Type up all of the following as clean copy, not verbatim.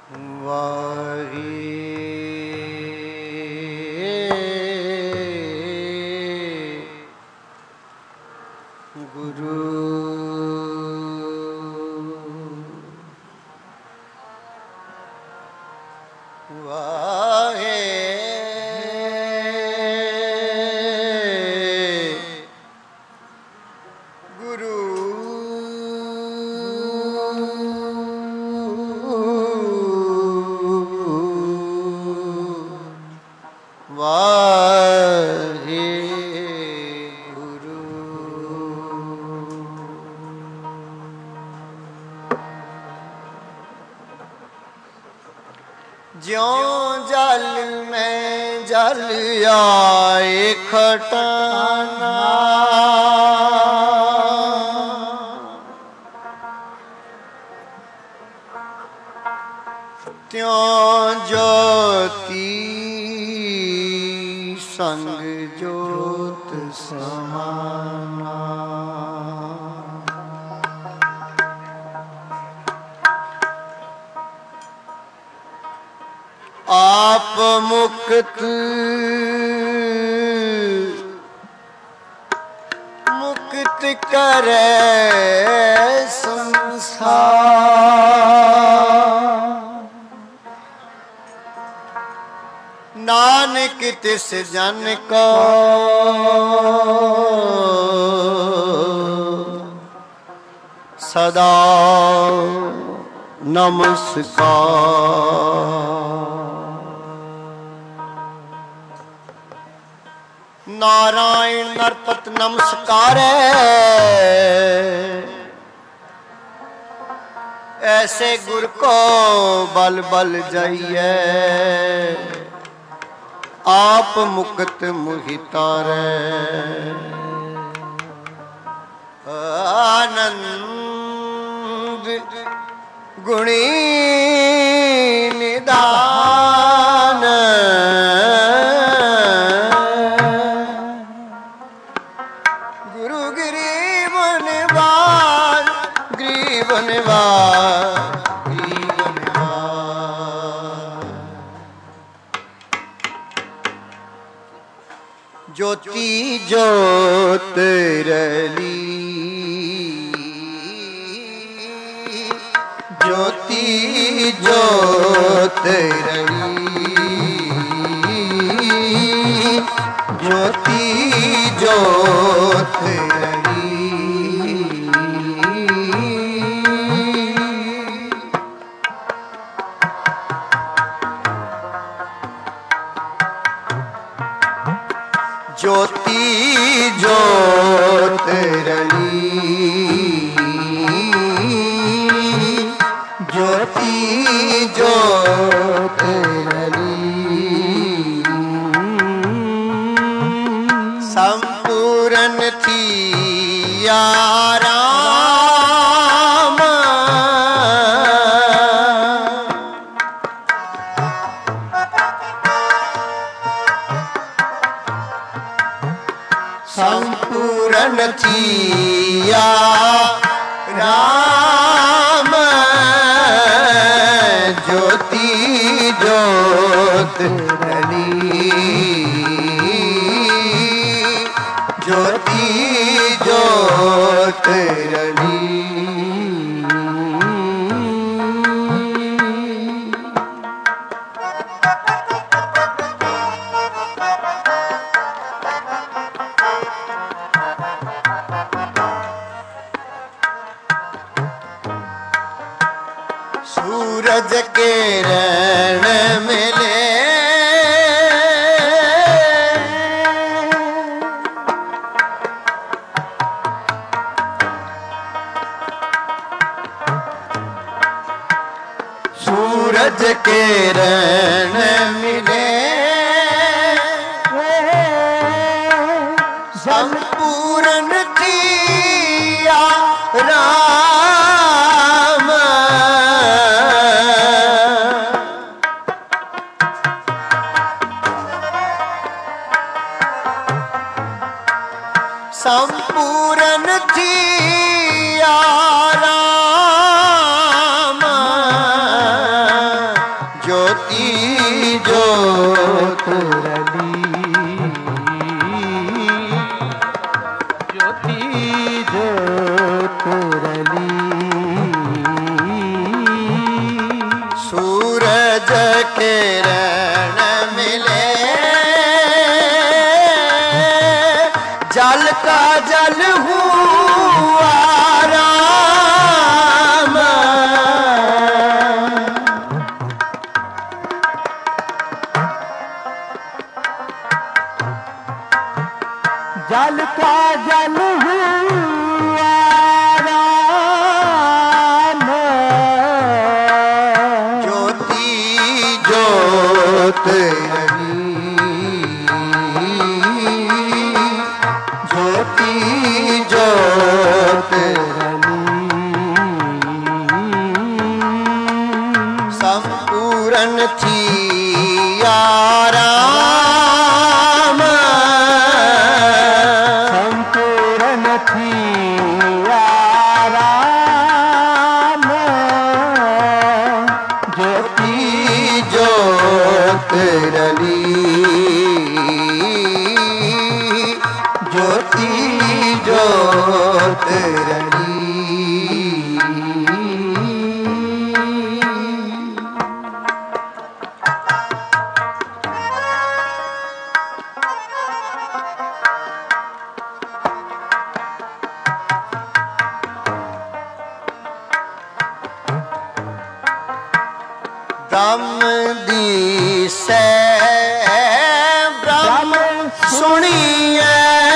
ज्यों जल में जल आए खटाना, त्यों ज्योति संग ज्योत समाना। आप मुक्त मुक्त करे संसार, नानक तिस जन को सदा नमस्कार। नारायण नरपत नमस्कार ऐसे गुर को बल बल जाइए, आप मुक्त मुहितारे। आनंद गुणी निदान, गुरु गरीब निवार, गरीब निवार, गरीब निवार। ज्योति ज्योत रली, ज्योति ज्योत रली, ज्योति ज्योत रली। ज्योति ज्योत रली, ज्योति ज्योत रली। संपूर्ण थी आराम, संपूर्ण थी आराम। ज्योति ज्योत रली, ज्योति ज्योत रली। सूरज के रण मिले, सूरज के रण मिले, संपूर्ण थी राम। संपूर्ण थी आराम, सूरज किरण मिले, जल का जल हुआ राम। जल का जल हुआ राम। ज्योति ज्योत रही, ज्योति ज्योत संपूर्ण थी राम। संपूर्ण थी राम। ज्योति ज्योत रली, ज्योति ज्योत रली। ब्रह्म दिसे ब्रह्म सुनिए,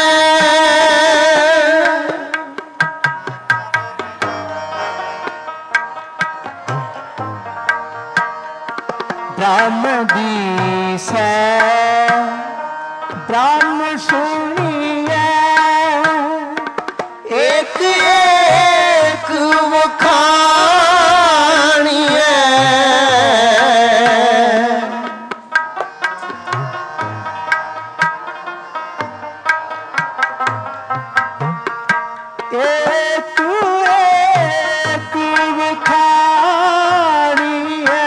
ब्रह्म दिसे ब्रह्म सुनिए। एक एक वखानिए, एक एक वखानिए।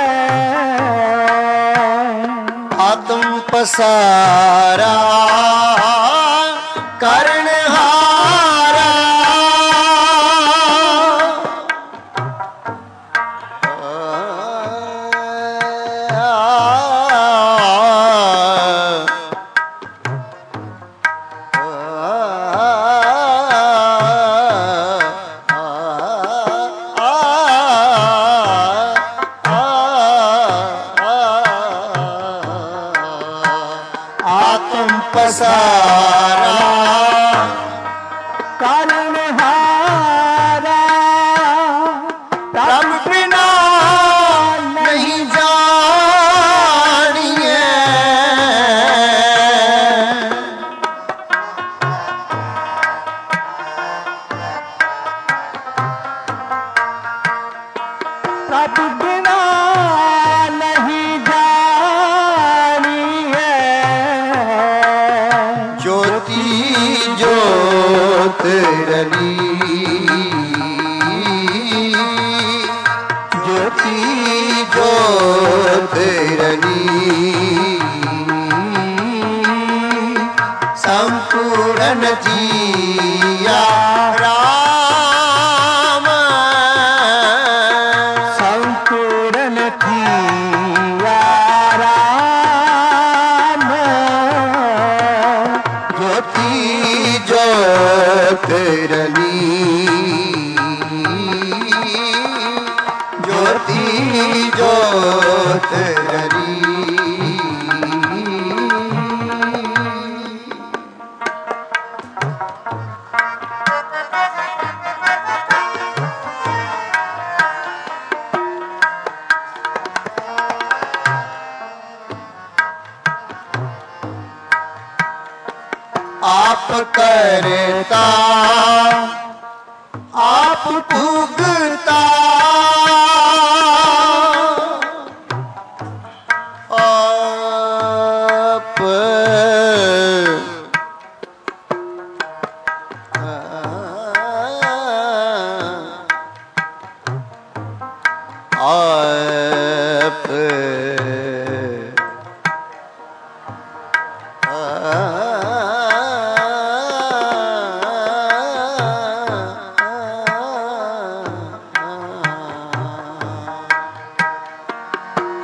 आत्म पसारा करणहारा। आत्म पसारा करणहारा। तब बिना नहीं जानिए, तब बिना नहीं जानिए। ज्योति ज्योत रली, ज्योति ज्योत रली। संपूर्ण जिया राम। संपूर्ण थी राम। ज्योति ज्योत रली, ज्योति ज्योत रली। आप करता आप भुगता, आप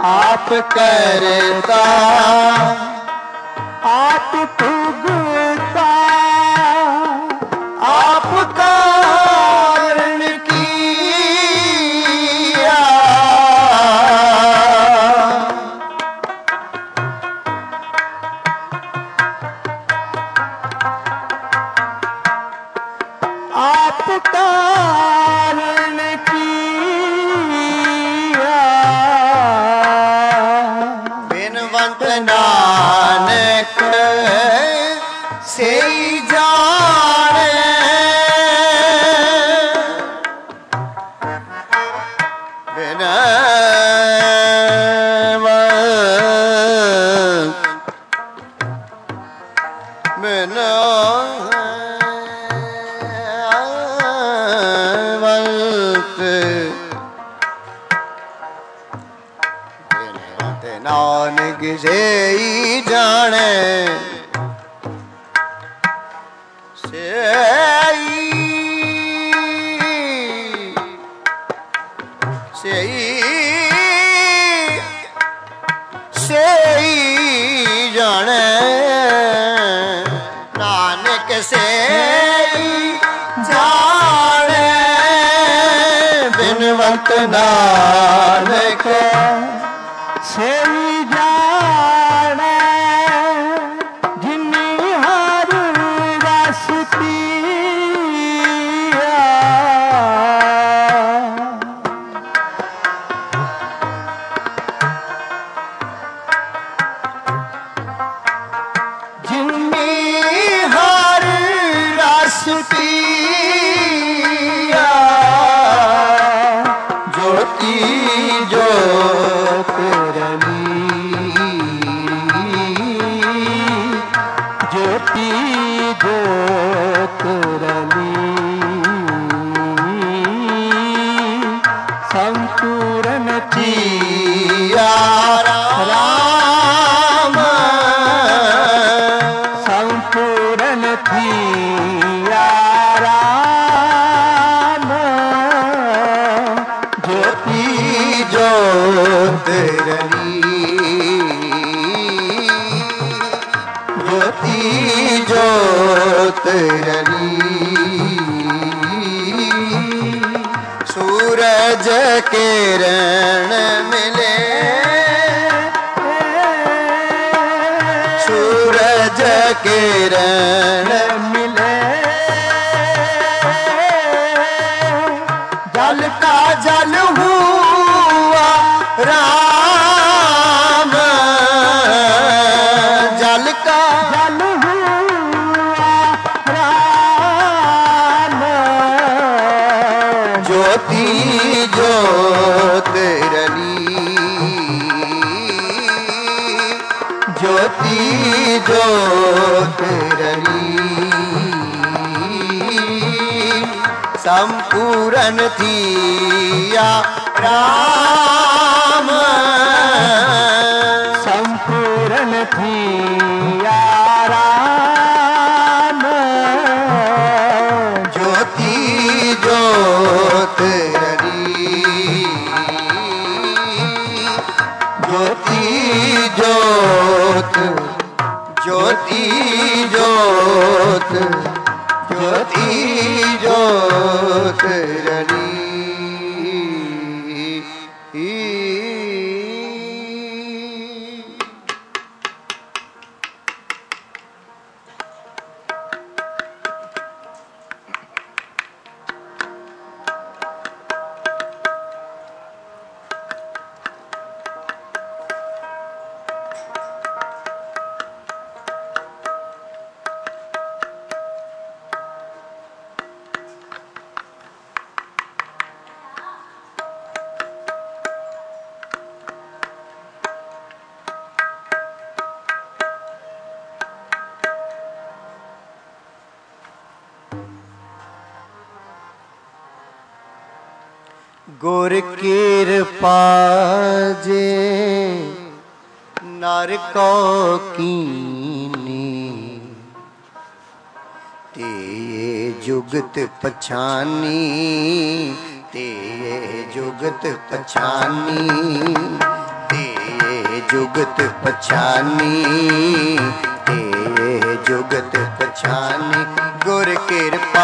आप करता आप भुगता आप कारण किया आप कारण किया बिनवंत नानक से जाने नानक से जाने से जाने नानक से जाने बिनवंत नानक से जाने जिन्नी हर रस पिया जिन्नी हर रस पिया ज्योति ज्योत ज्योति ज्योत रली संपूर्ण किया राम संपूर्ण थिया राम ज्योति ज्योत रली ज्योति ज्योत रली सूरज किरण मिले सूरज किरण मिले जल का जल हुआ राम जल का जल हुआ राम ज्योति ज्योत रली ज्योति ज्योत रली संपूर्ण थिया राम संपूर्ण थिया राम ज्योति ज्योत रली ज्योति ज्योत ज्योति ज्योत ज्योति ज्योत रली गुर कृपा जे नर को कीनी ते जुगत पछानी ते जुगत पछानी ते जुगत पछानी, ते जुगत पछानी गुर कृपा।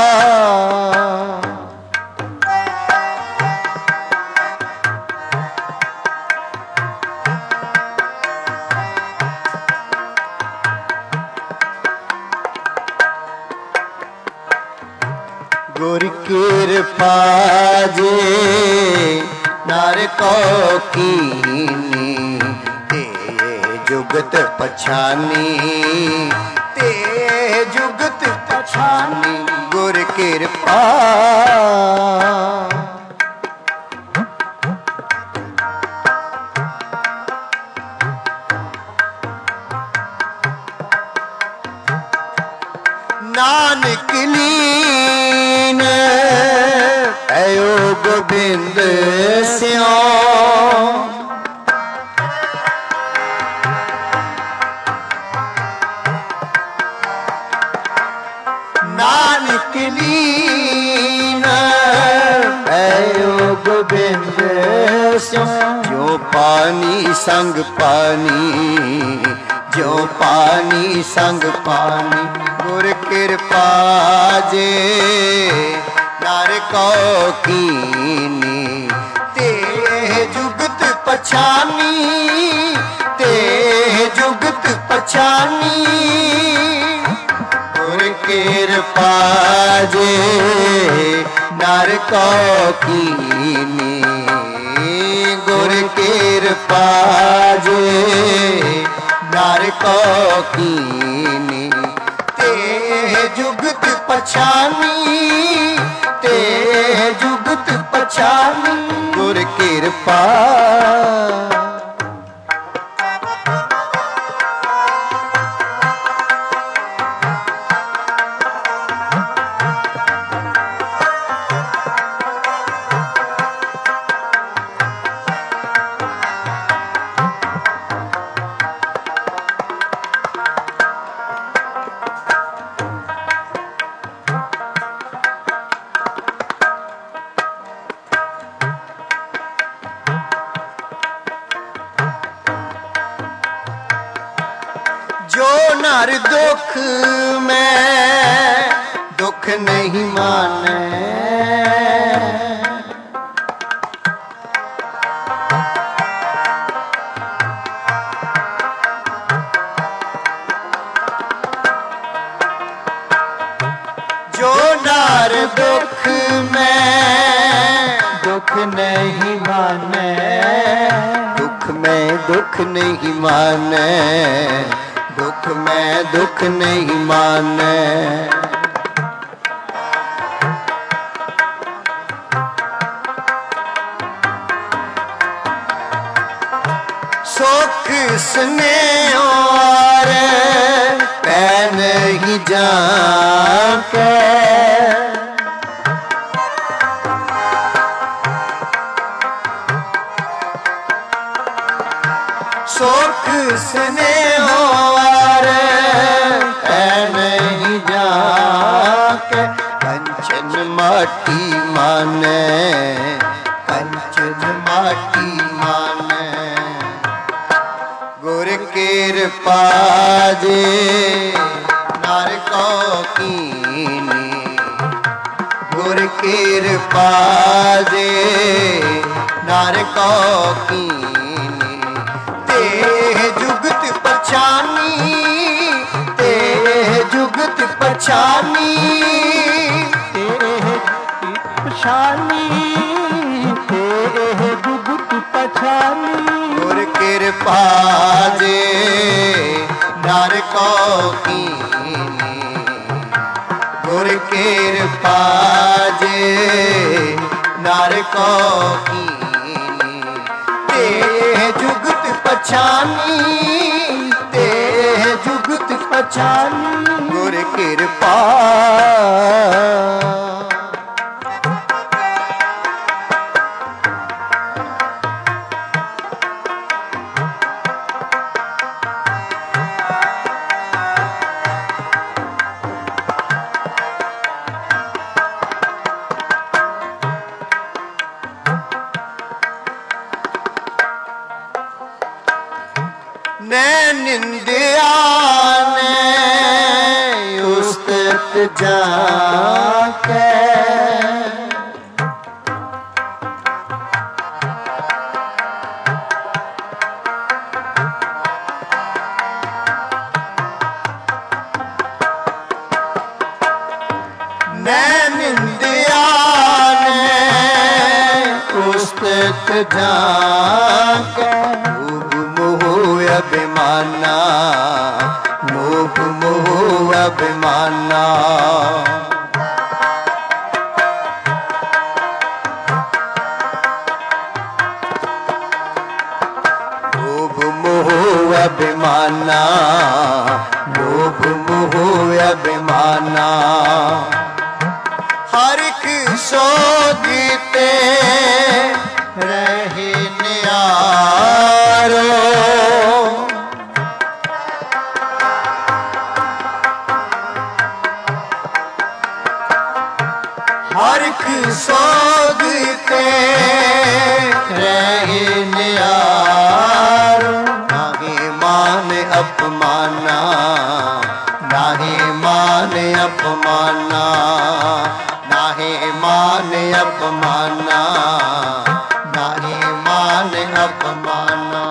गुर कृपा जे नार को कीनी, ते जुगत पछानी, ते जुगत पछानी गुर कृपा। नानक लीन पयो गोबिंद स्यों, नानक लीन पयो गोबिंद स्यों। जो पानी संग पानी, जो पानी संग पानी गुर कृपा जे नार को कीनी, ते जुगत पछानी, ते जुगत पछानी गुर कृपा जे नार को कीनी, गुर कृपा जे नार को कीनी, ते जुगत पछानी, ते जुगत पछानी गुर कृपा। जो नर दुख में दुख नहीं माने, जो नर दुख में दुख नहीं माने, दुख में दुख नहीं माने, दुख में दुख नहीं माने। सुख स्नेह और पै नहीं जाके, सुख स्नेह और नहीं जाके, कंचन माटी माने, कंचन माटी माने गुर कृपा जे नार को कीनी, गुर कृपा जे नार को कीनी, ते जुगत पछानी, ते जुगत पछानी, ते पछानी, ते जुगत पछानी गुर कृपा जे नार को कीनी, गुर कृपा जे नार को कीनी, ते जुगत पछानी, ते जुगत पछानी गुर कृपा। ने निंदिया ने उस्तत जाके निंदिया ने उस्तत जाके मोह अभिमाना मोह अभिमाना मोह अभिमाना लोभ मोह अभिमाना हर एक सोगीते रहे न्यारो हर एक सोगीते रहे न्यारो नाहे मान अपमाना नाहे मान अपमाना नाहे मान अपमाना नाहे मान अपमाना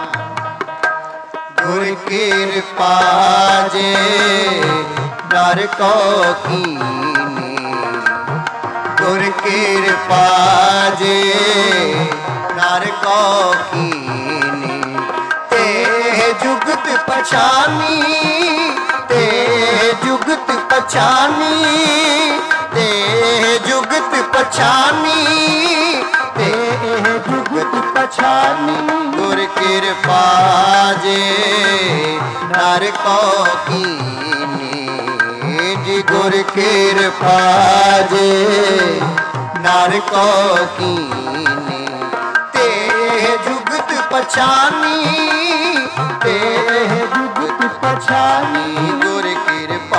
गुर कृपा जे डर को कीनी गुर कृपा जे डर को कीनी ते जुगत पछानी ते जुगत पछानी ते जुगत पछानी ते जुगत पछानी गुर कृपा जे नर को कीनी जी गुर कृपा जे नर को कीनी ते जुगत पछानी ते जुगत पछानी गुर कृपा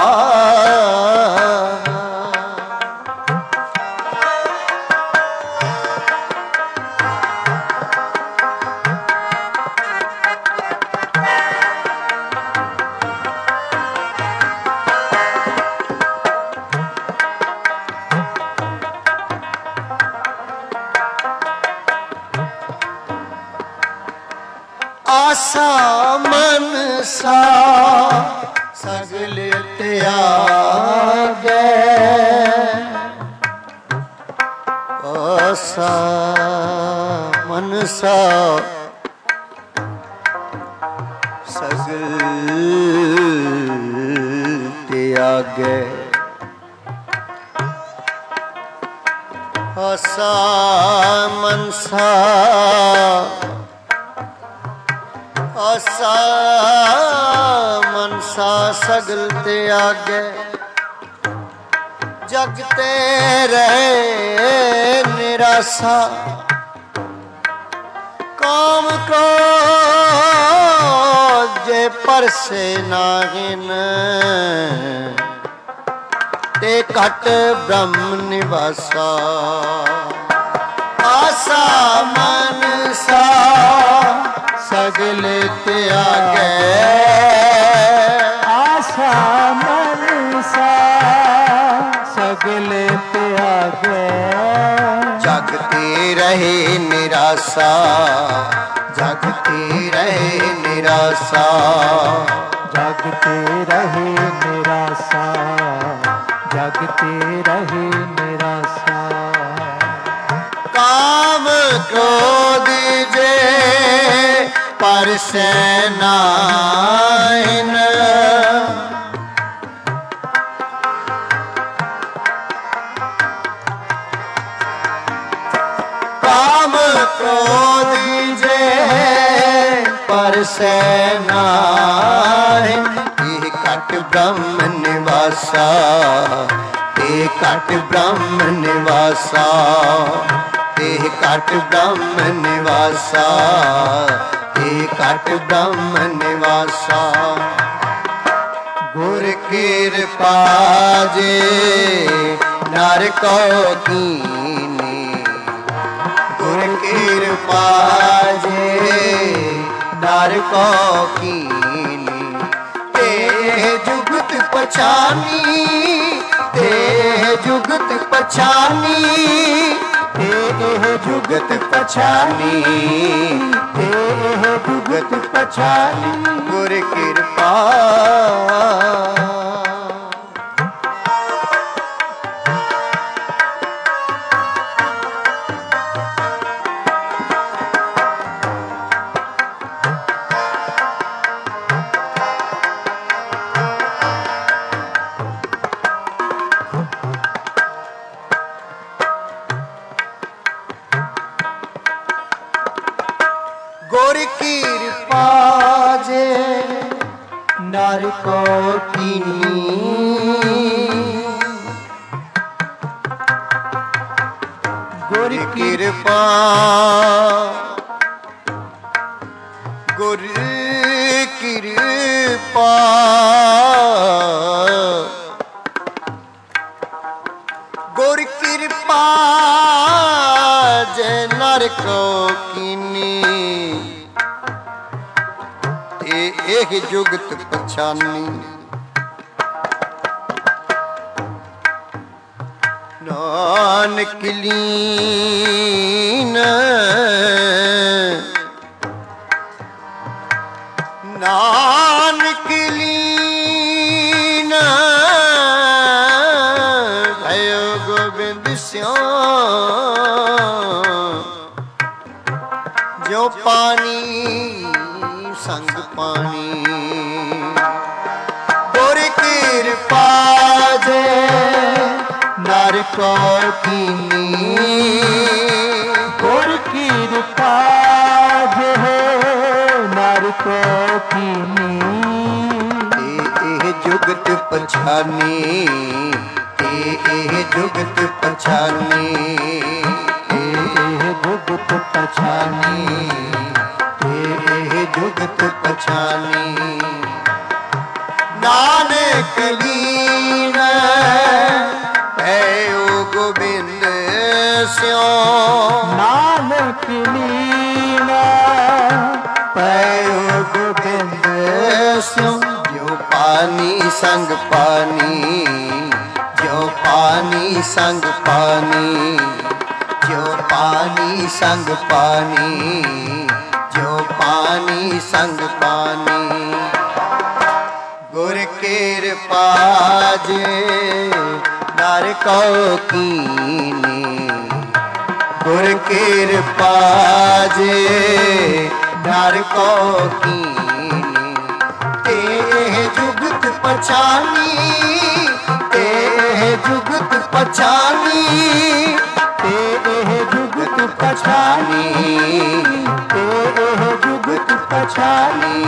आसा मनसा सगल त्यागे आसा मनसा सगल त्यागे आसा मनसा आसा मनसा सगल त्यागे जगते रहे निराशा काम को जे परसे नागिन ते कट ब्रह्म निवासा आसा मनसा सगल त्यागे आशा मनसा सगल त्यागे जगते रहे निराशा जगते रहे निराशा जगते रहे निराशा जगते रहे निराशा काम क्रोध जे पर सेनाइन काम क्रोध जे पर सेनाइन कट ब्रह्म निवासा कट ब्रह्म निवासा कट ब्रह्म निवासा कट ब्रह्म निवासा गुर कृपा जे नर को कीनी गुर कृपा जे नर को कीनी ते जुगत पछानी ते जुगत पछानी ते जुगत पछानी ते जुगत पछानी गुर कृपा गुर कृपा जे नर को कीनी गुर कृपा गुर कृपा गुर कृपा जे नर को कीनी एक जुगत पछानी नानक लीन नानक लीन भयो गोविंद श्याम जो पानी संग पानी गुर कृपा जे नर को कीनी गुर कृपा जे नर को कीनी जुगत पछानी जुगत पछानी जुगत पछानी जुगत पछानी नानक लीन भयो गोविंद श्याम नानक लीन भयो गोविंद श्याम जो पानी संग पानी जो पानी संग पानी जो पानी संग पानी जो पानी संग पानी गुर कृपा जे नर को कीनी गुर कृपा जे नर को कीनी ते जुगत पछानी ते जुगत पछानी ते जुगत पछानी ते जुगत पछानी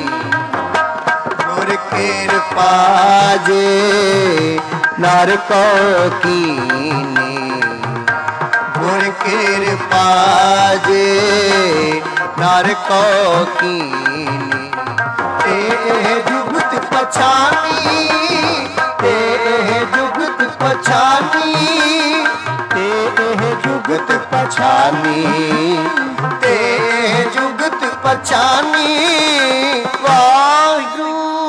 गुर कृपा जे नर को कीनी गुर कृपा जे नर को कीनी ते जुगत पछानी ते जुगत पछानी ते जुगत पछानी ते जुगत पछानी वाहिगुरू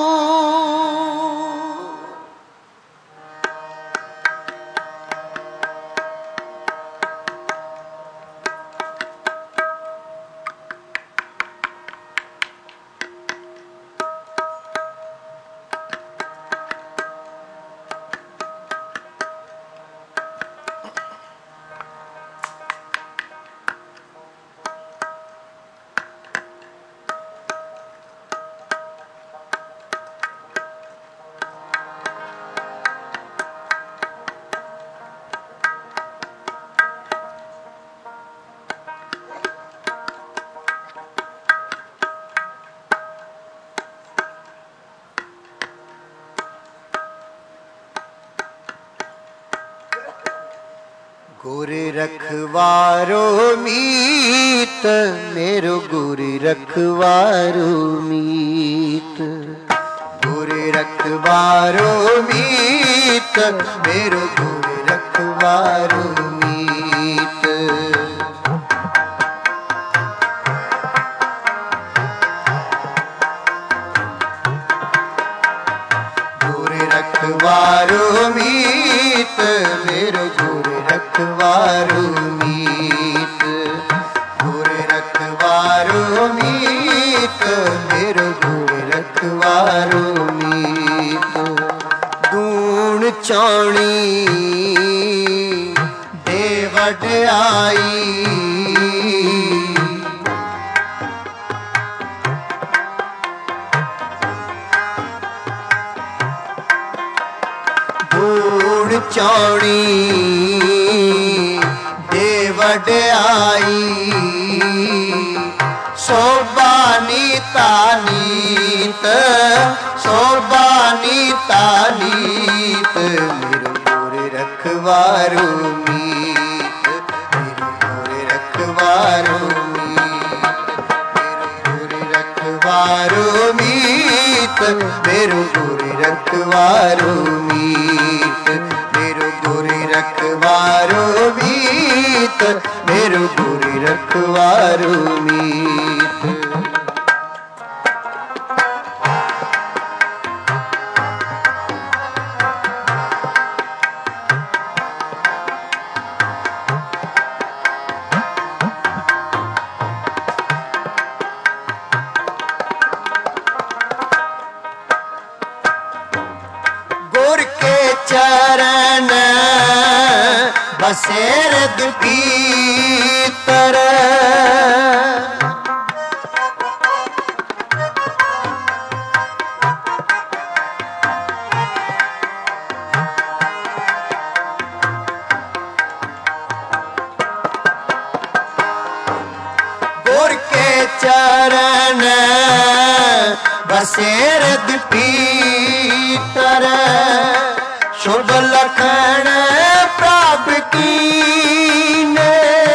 गुर रखवारो मीत मेरो गुर रखवारो मीत गुर रखवारो मीत मेरो गुर रखवारो मीत चाणी दे वड्याई। धूड़ चाणी दे वड्याई। सोबानी तानीत सोबानी तानीत मेरो गुर रखवारो मीत मेरो गुर रखवारो मीत मेरो गुर रखवारो मीत मेरो गुर रखवारो मीत मेरो गुर रखवारो मीत। गुर के चरण बसेर भीतर गुर के चरण बसेर भीतर शुभ लखन प्राप्त कीने।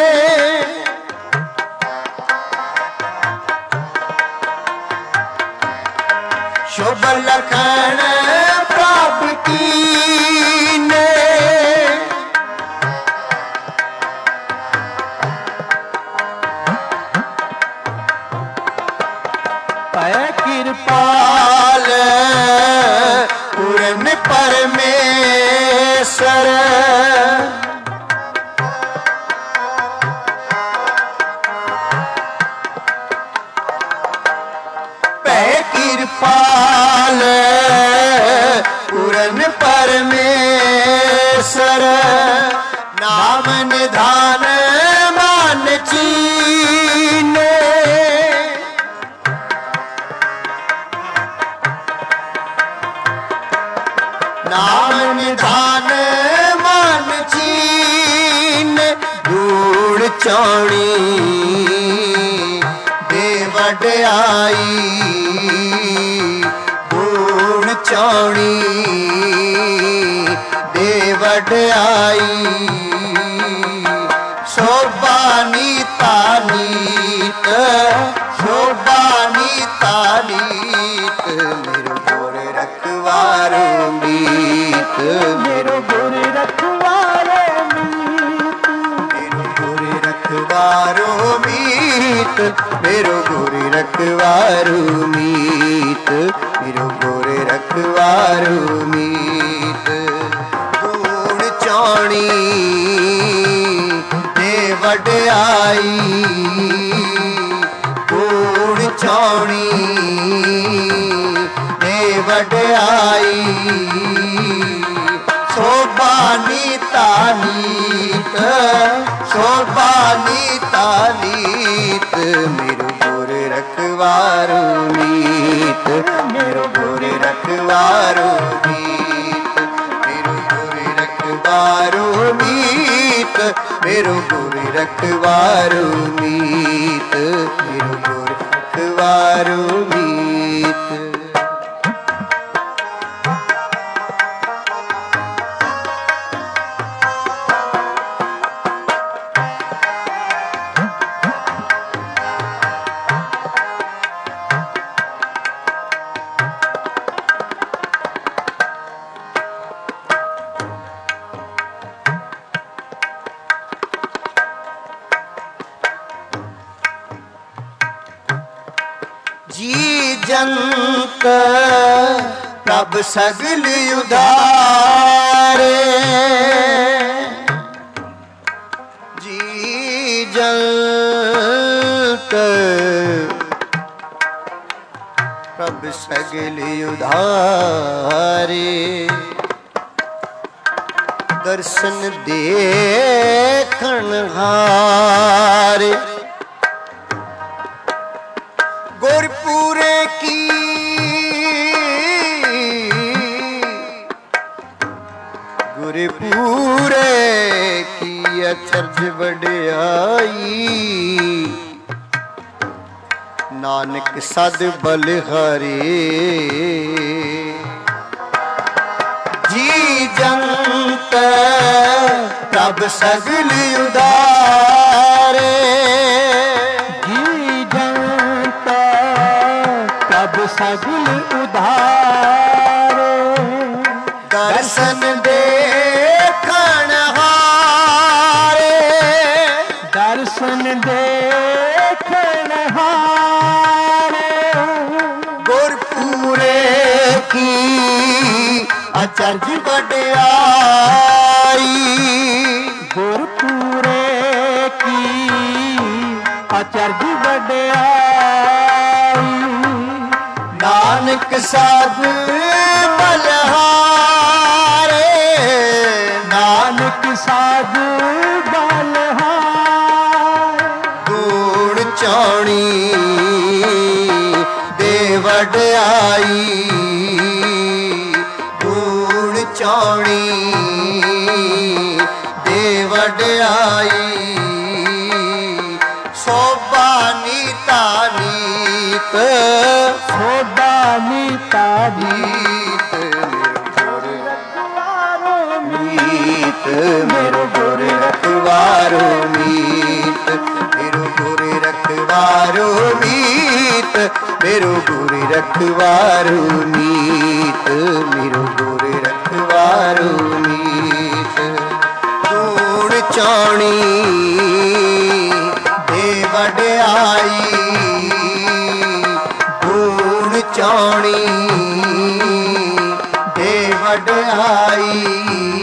शुभ लखन प्राप्त कीने। पै कृपाल पूर्ण परमेश्वर पै कृपाल पूर्ण परमेश्वर नाम निधान मान चीने। नाम निधान मान चीन धूड़ चाणी दे वड्याई। धूड़ चाणी दे वड्याई। सोबानी तानीत सोबानी तानीत मेरो गुर रखवारो मीत मेरो गुर रखवारो मीत मेरो गुर रखवारो मीत मेरो गुर रखवारो मीत मेरो गुर रखवारो मीत। धूड़ चाणी दे वड्याई। धूड़ चाणी दे वड्याई। सोबानी तानीत सोबानी तानीत मेरो गुर रखवारो मीत मेरो गुर रखवारो मीत मेरो गुर रखवारो मीत मेरो गुर रखवारो मीत मेरो गुर रखवारो मीत। जी जंत प्रभ सगल उधारे। जी जंत प्रभ सगल उधारे। दर्शन देखण हारे गुरपुरे की गुरपुरे की अचरज वड्याई नानक सद बलिहारी जी जंत प्रभ सगल उदारे जी जंत प्रभ सगल उधारे दर्शन देखण हारे दर्शन देखण हारे गुरपुरे की अचरज वड्याई गुरपुरे की अचरज वड्याई नानक साध बलिहारे नानक साध बलिहारे गुण चाणी दे वड्याई गुण चाणी दे वड्याई शोभा नीता नीत शोभा नीता नीत मीत मेरो गुर रखवारो मीत मेरो गुर रखवारो मीत मेरो गुर रखवारो मीत मेरो गुर रखवारो मीत गुण चाणी दे वड्याई गुण चाणी दे वड्याई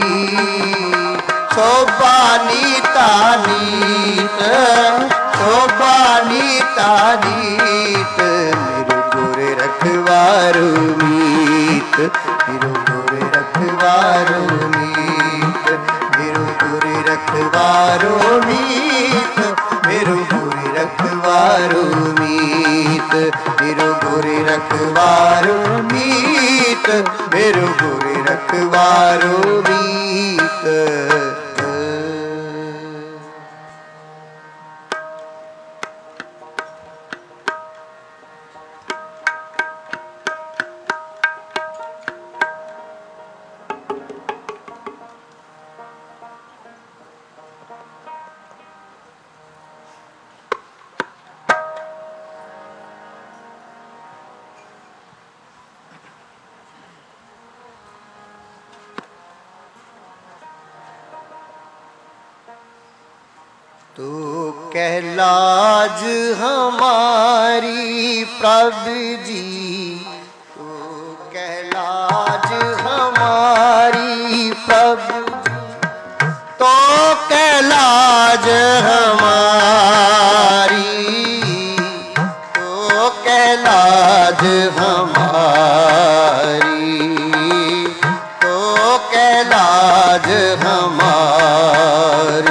शोभा नीता नीत शोभा नीता नीत मेरो गुर रखवारो मीत मेरो गुर रखवारो मीत मेरो गुर रखवारो मीत मेरो गुर रखवारो मीत मेरो गुर रखवारो मीत मेरो गुर रखवारो मीत तू कहलाज हमारी प्रभु जी तू कहलाज हमारी प्रभु तो कहलाज हमारी तो कहलाज हमारी तो कहलाज हमारी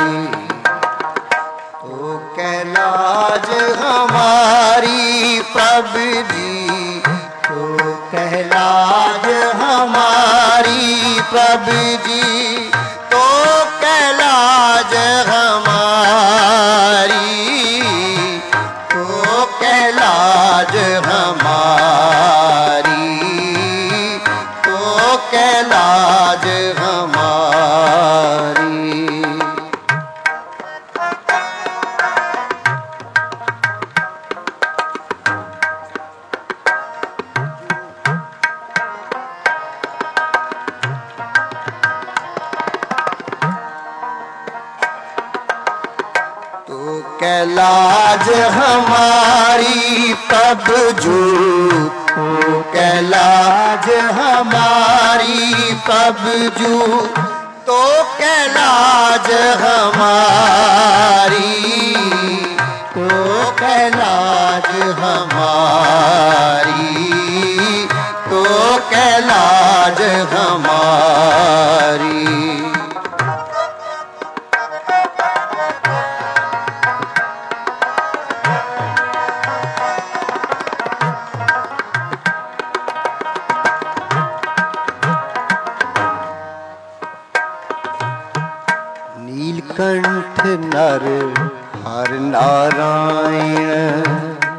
कहलाज हमारी प्रभु जी तो कहलाज हमारी प्रभु जी तो कहलाज हमारी तो कहलाज हमारी तो कहलाज हमारी कहलाज हमारी प्रभु जू तो कहलाज हमारी प्रभु जू तो कहलाज हमारी तो कहलाज हमारी तो कहलाज हमारी नीलकंठ नर हर नारायण।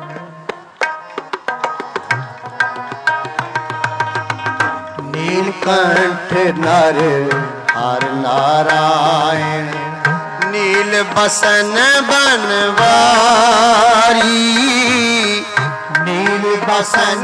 नीलकंठ नर हर नारायण। नील बसन बनवारी, नील बसन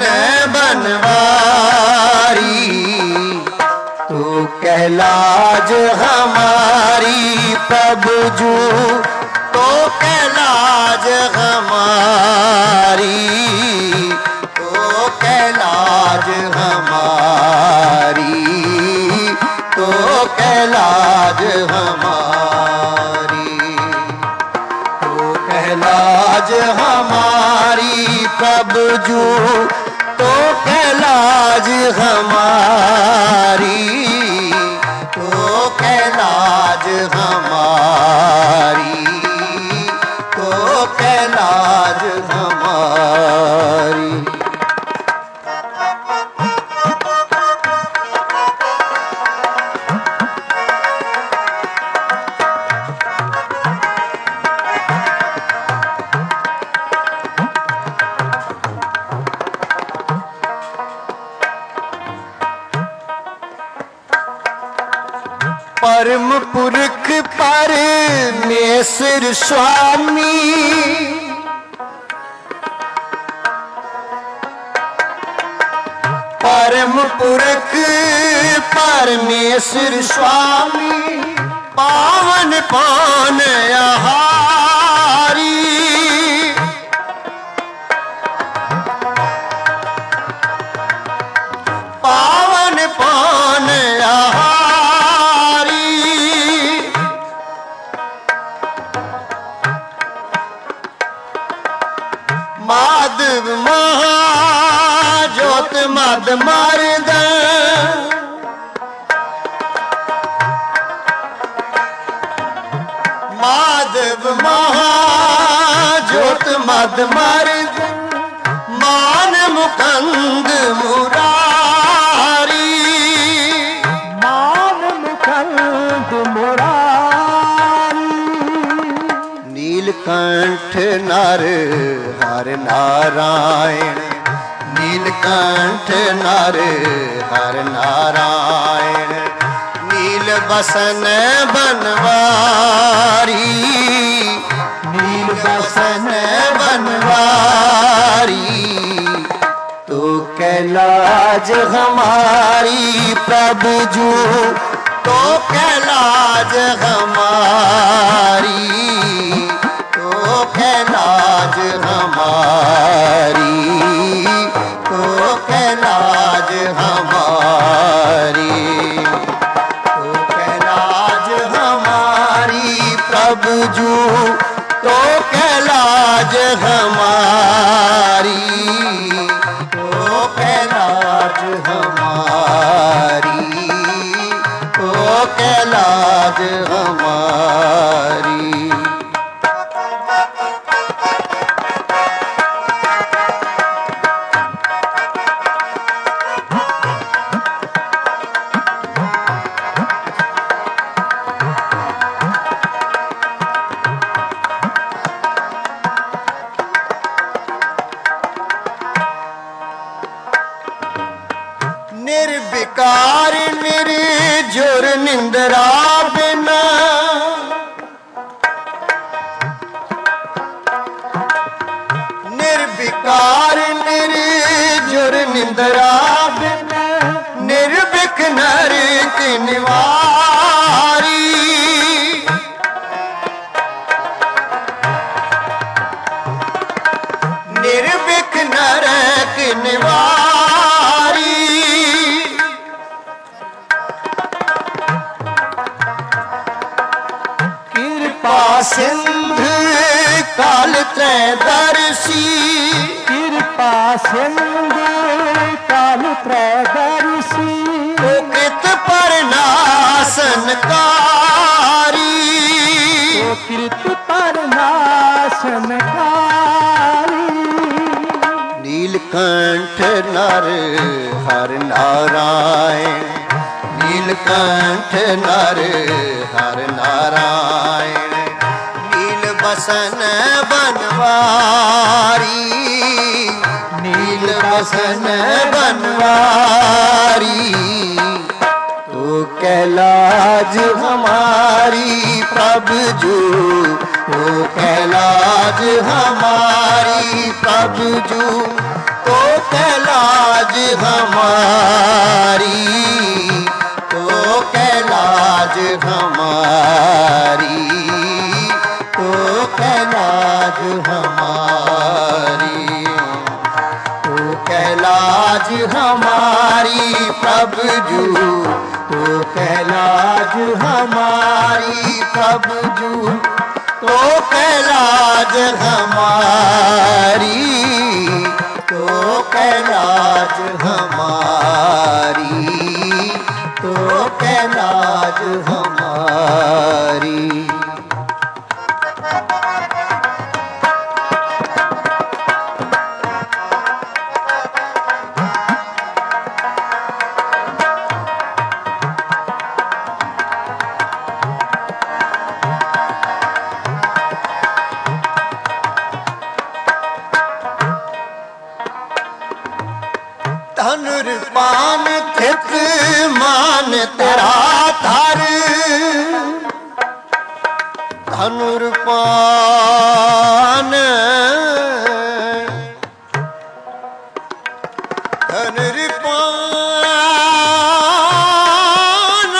बनवारी। तू कहलाज हमारी प्रभु जू, तो कहलाज हमारी, तो कहलाज हमारी, तो कहलाज हमारी, तो कहलाज हमारी प्रभु जू, तो कहलाज हमारी, तो कहलाज हमारी, तो कहलाज हमारी। परम पुरख परमेश्वर स्वामी, परम पुरख परमेश्वर स्वामी। पावन पान आहारी, पावन पान आहारी। माधव महाज्योत मद मार्द, माधव महाज्योत मद मार्द। मान मुकंद मुरारी, मान मुकंद मुरारी। नीलकंठ नर हर नारायण। नीलकंठ नर हर नारायण। नील बसन बनवारी, नील बसन बनवारी। तो कहलाज हमारी प्रभु जू, तो कहलाज हमारी, तो कहलाज हमारी, तो कहलाज हमारी, तो कहलाज हमारी प्रभु जू, तो कहलाज हमारी, तो कहलाज हमारी, तो कहलाज हमारी। निर्विकार निर्जुर निंद्रा बिना, निर्विकार निर्जुर निंद्रा बिना। निर्विक नरक निवारी, निर्विक नरक निवारी। कृपा सिंधु काल त्रयदर्शी, कृपा सिंधु काल त्रयदर्शी। कृत परनाशनकारी, कृत परनाशनकारी। नीलकंठ नर हर नारायण। नीलकंठ नर हर नारायण। बसन बनवारी, नील बसन बनवारी। तो कैलाज हमारी प्रभु जू, तो कैलाज हमारी प्रभु जू, तो कैलाज हमारी, तो कैलाज हमारी, तो कैलाज हमारी, तो कैलाज हमारी प्रभु जू, तो कैलाज हमारी प्रभु जू, तो कैलाज हमारी, तो कैलाज हमारी, तो कैलाज हमारी। धनुर्पान थित मान तेरा धर, धनुर्पान धनुर्पान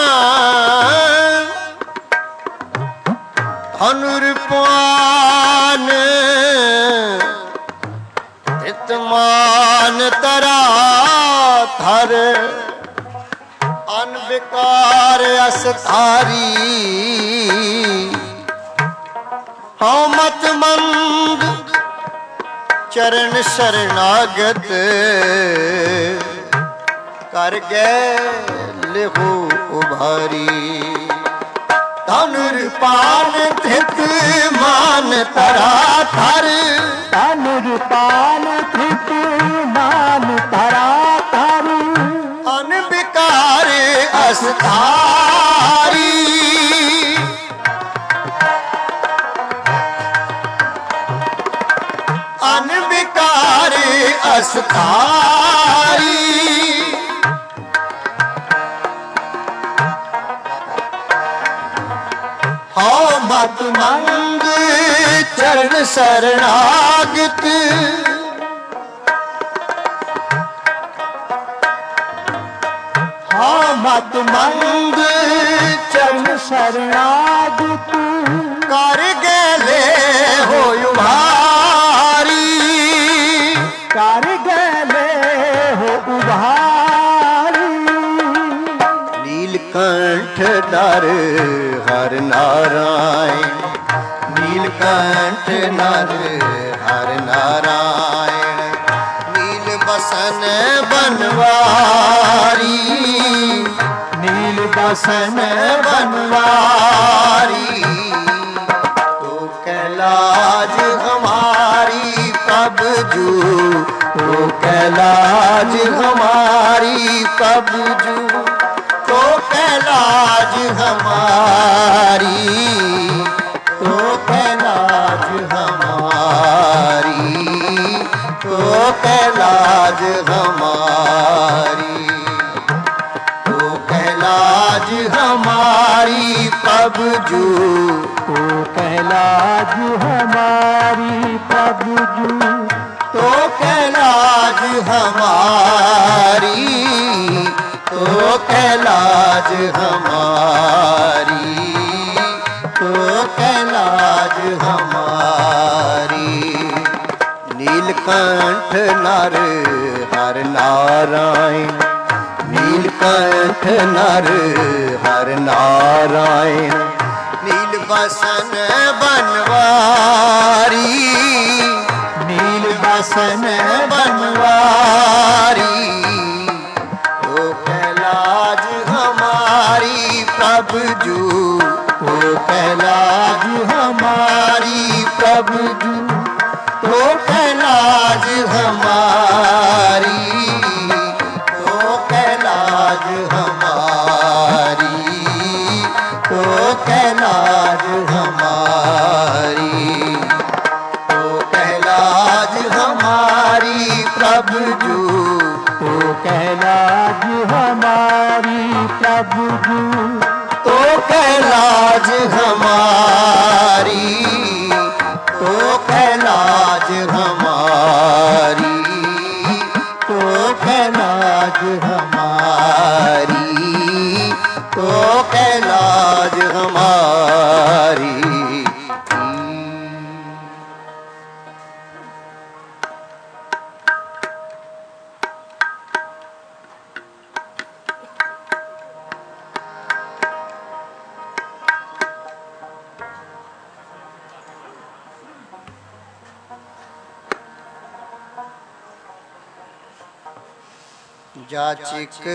धनुर्पान थित मान तेरा धर, अनविकार अस्तारी। हाँ मत मंद चरण शरणागत, कर गए लिखो उभारी। धनुर्पान थित मान तरा धर, धनुर्पान थित मान तरा धर, अनविकार अस्तारी। अनविकार अस्तारी। हाँ मत मंग चरण शरणागत, हाँ मत मंग चरण शरणागत, कर गेले हो उभारी। कर गले हो उभारी। नीलकंठ नर हर नारायण, नीलकंठ नर हर नारायण। नील बसन बनवारी, नील बसन बनवारी। तो कैलाज हमारी प्रभु जू, तो कैलाज हमारी प्रभु जू, तो कैलाज हमारी, तो कैलाज हमारी, तो कैलाज हमारी, तो कैलाज हमारी प्रभु जू, तो कैलाज हमारी प्रभु जू, तो कैलाज हमारी, तो कैलाज हमारी, तो कैलाज हमारी। नीलकंठ नर हर नारायण, नीलकंठ नर हर नारायण। नील बसन बनवारी, नील बसन बनवारी। तो कैलाज हमारी प्रभु जू, तो कैलाज हमारी प्रभु जू, तो कैलाज हमारी, तो कैलाज हमारी, तो कैलाज हमारी। प्रभु जू तो कहलाज हमारी प्रभु जू तो कहलाज हमारी तो कहलाज हमारी तो कहलाज हमारी तो कहलाज हमारी। जाचिक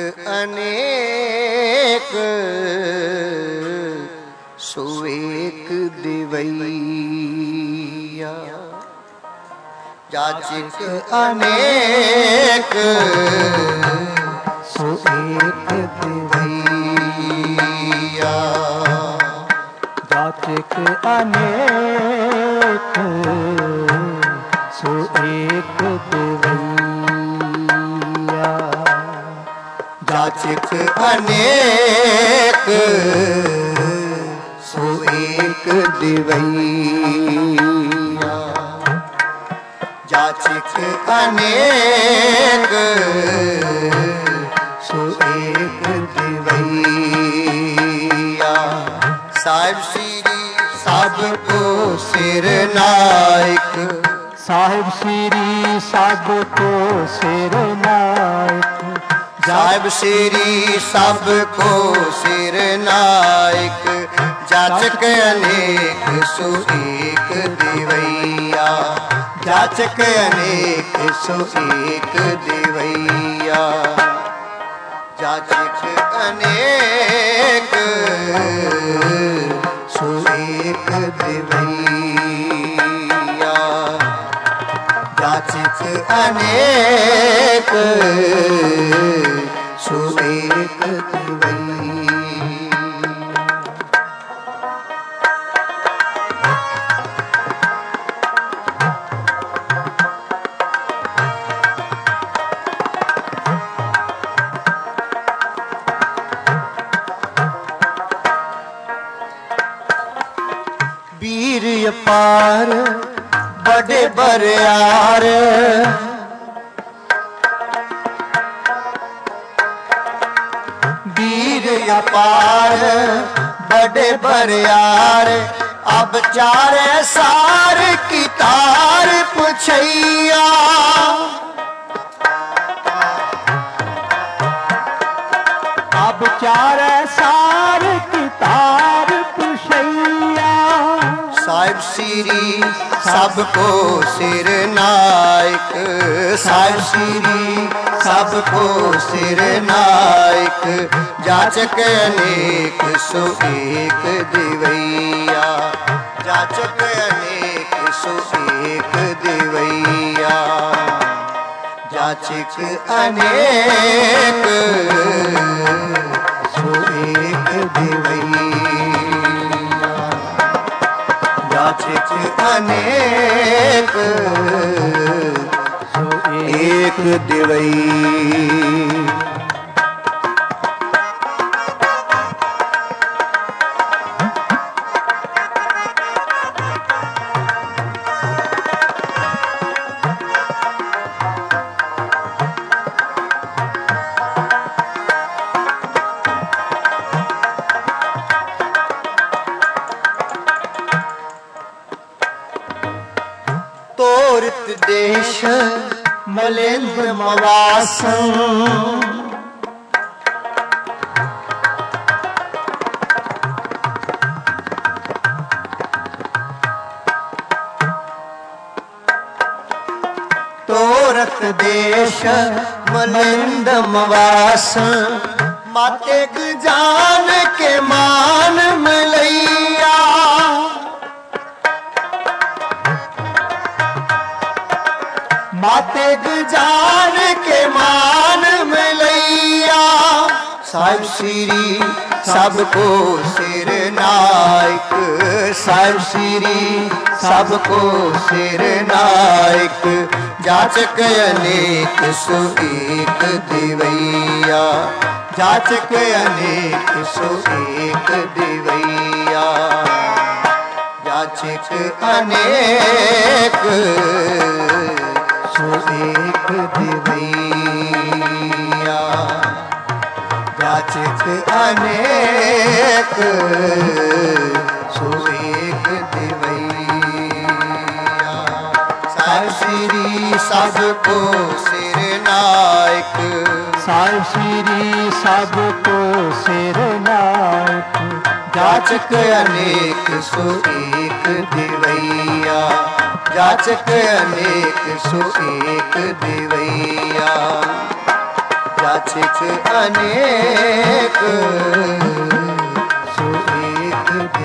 अनेक सुवेक दिवैया जाचिक अनेक सुवेक दिवैया जाचिक अनेक सुएक दिवैया जाचिक अनेक सुएक दिवैया जाचिक अनेक सुएक दिवैया। साहिब श्री सबको सिर नायक साहिब श्री सबको सिर नायक साहिब श्री सबको सिर नायक जाचक अनेक सुएक दिवैया जाचक अनेक सुएक दिवैया जाचक अनेक सुएक दिवैया जाचक अनेक सुएक दिवैया। वीर अपार बड़े बरियार वीर अपार बड़े बरियार अब चारे सार की तार पुछैया अब चार सार की तार पुछैया साहिब श्री सबको सिर नायक साहिब श्री सबको सिर नायक जाचक अनेक सुएक दिवैया जाचक अनेक सुएक दिवैया जाचक अनेक सुएक दिवैया जाचक अनेक सुएक दिवैया। तोरत देश मलेंद्र मवासन तोरत देश मलेंद्र मवासन माते जान के मान मिलैया माते जान के मान मिलैया साहिब श्री सबको सिर नायक। साहिब श्री सबको सिर नायक। जाचक अनेक सो एक दिवैया। जाचक अनेक सो एक दिवैया। जाचक अनेक सो एक दिवैया। जाचक अनेक सो एक दिवैया। साहिब श्री सबको सिर नायक। साहिब श्री सबको सिर नायक। जाचक अनेक सो एक दिवैया। जाचक अनेक सो एक दिवैया। जाचक अनेक सो एक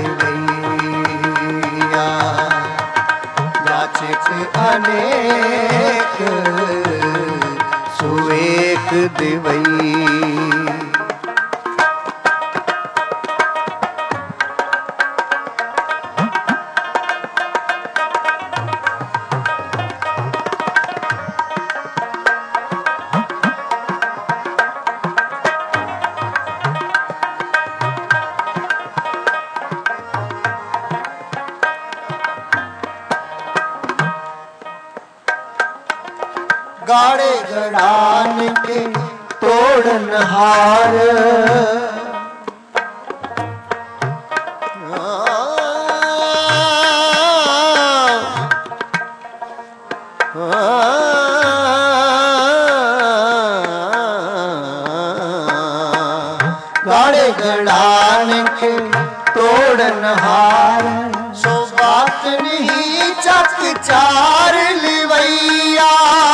दिवैया। जाचक अनेक सो एक दिवैया। गाड़े गड़ान के तोड़नहार। गाड़े गड़ान के तोड़नहार। सो बात नहीं चक चार लिवैया।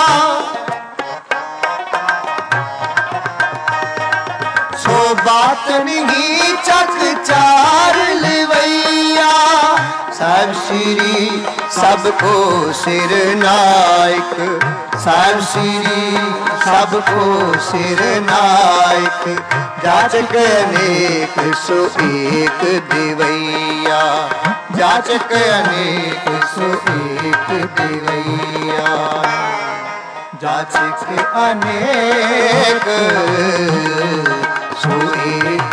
सो बात नहीं चक चार लिवैया। साहिब श्री सबको सिर नायक। साहिब श्री सबको सिर नायक। जाचक अनेक सो एक दिवैया। जाचक अनेक सो एक दिवैया। जाचक अनेक सो एक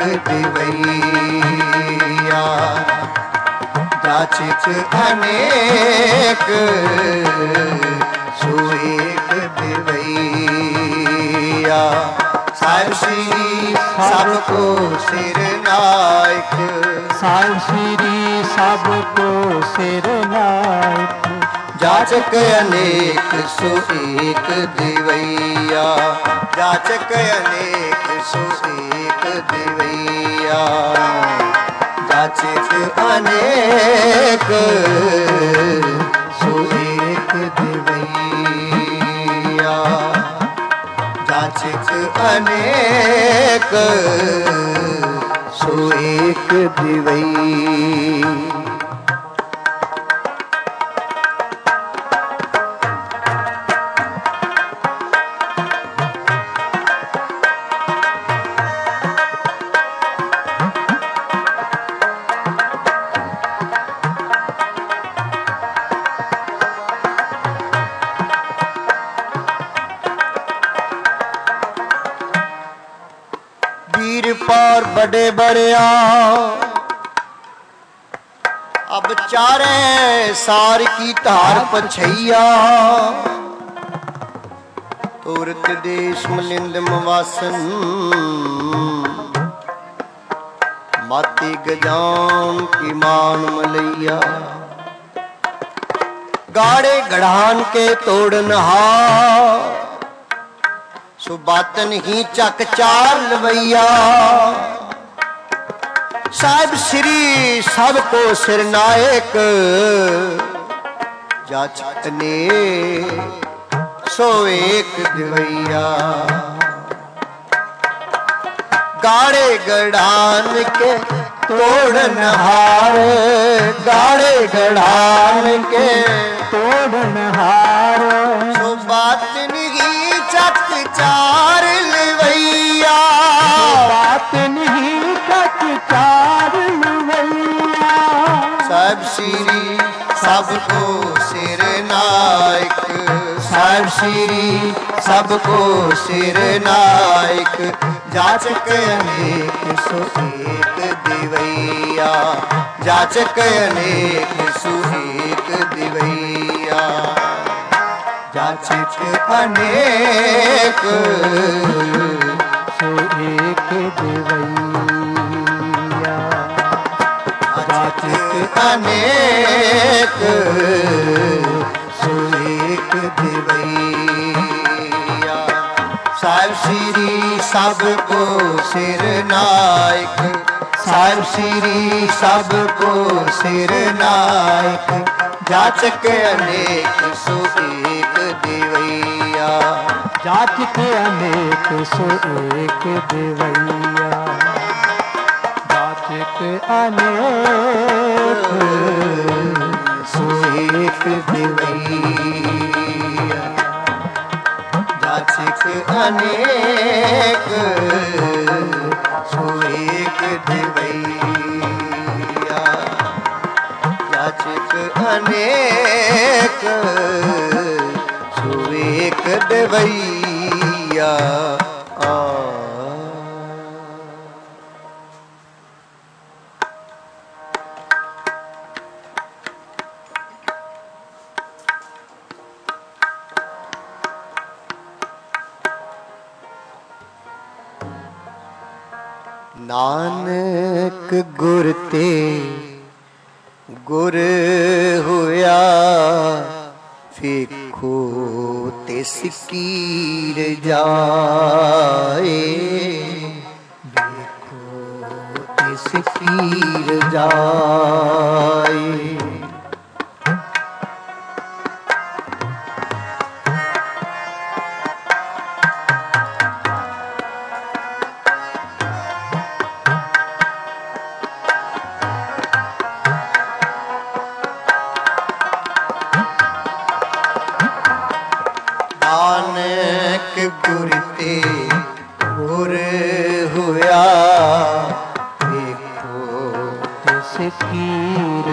दिवैया। जाचक अनेक सो एक दिवैया। साहिब श्री सबको सिर नायक। साहिब श्री सबको सिर नायक। जाचक अनेक सो एक दिवैया। जाचक अनेक सो एक दिवैया। जाचक अनेक सो एक दिवैया। जाचक अनेक सो एक दिवैया। वीर पार बड़े बड़िया। अब चारे सार की धार पछैया। तुरत देश मलिंद मवासन। माती गजान की मान मलैया। गाड़े गढ़ान के तोड़नहार। सो बातन ही चक चार लवैया। साहिब श्री सबको सिर नायक। जाचक अनेक सो एक दिवैया। गाड़े गड़ान के तोड़नहार। गाड़े गड़ान के तोड़नहार। सो बात नहीं चक चार लिवैया। बात नहीं चक सबको सिर नायक, साहिब श्री सबको सिर नायक, जाचक अनेक सो एक दिवैया, जाचक अनेक सो एक दिवैया, जाचक अनेक सो एक दिवैया, जाचक अनेक सो एक दिवैया, साहिब श्री सबको सिर नायक, साहिब श्री सबको सिर नायक, जाचक अनेक सो एक दिवैया, जाचक अनेक सो एक दिवैया, जाचक अनेक सो एक दिवैया, जाचक अनेक सो एक दिवैया, जाचक अनेक सो एक दिवैया। नानक गुर ते गुर होया, फेखो तिस कीर जाए, देखो तिस कीर जाए, नानक गुर ते गुर होया, देखो तिस कीर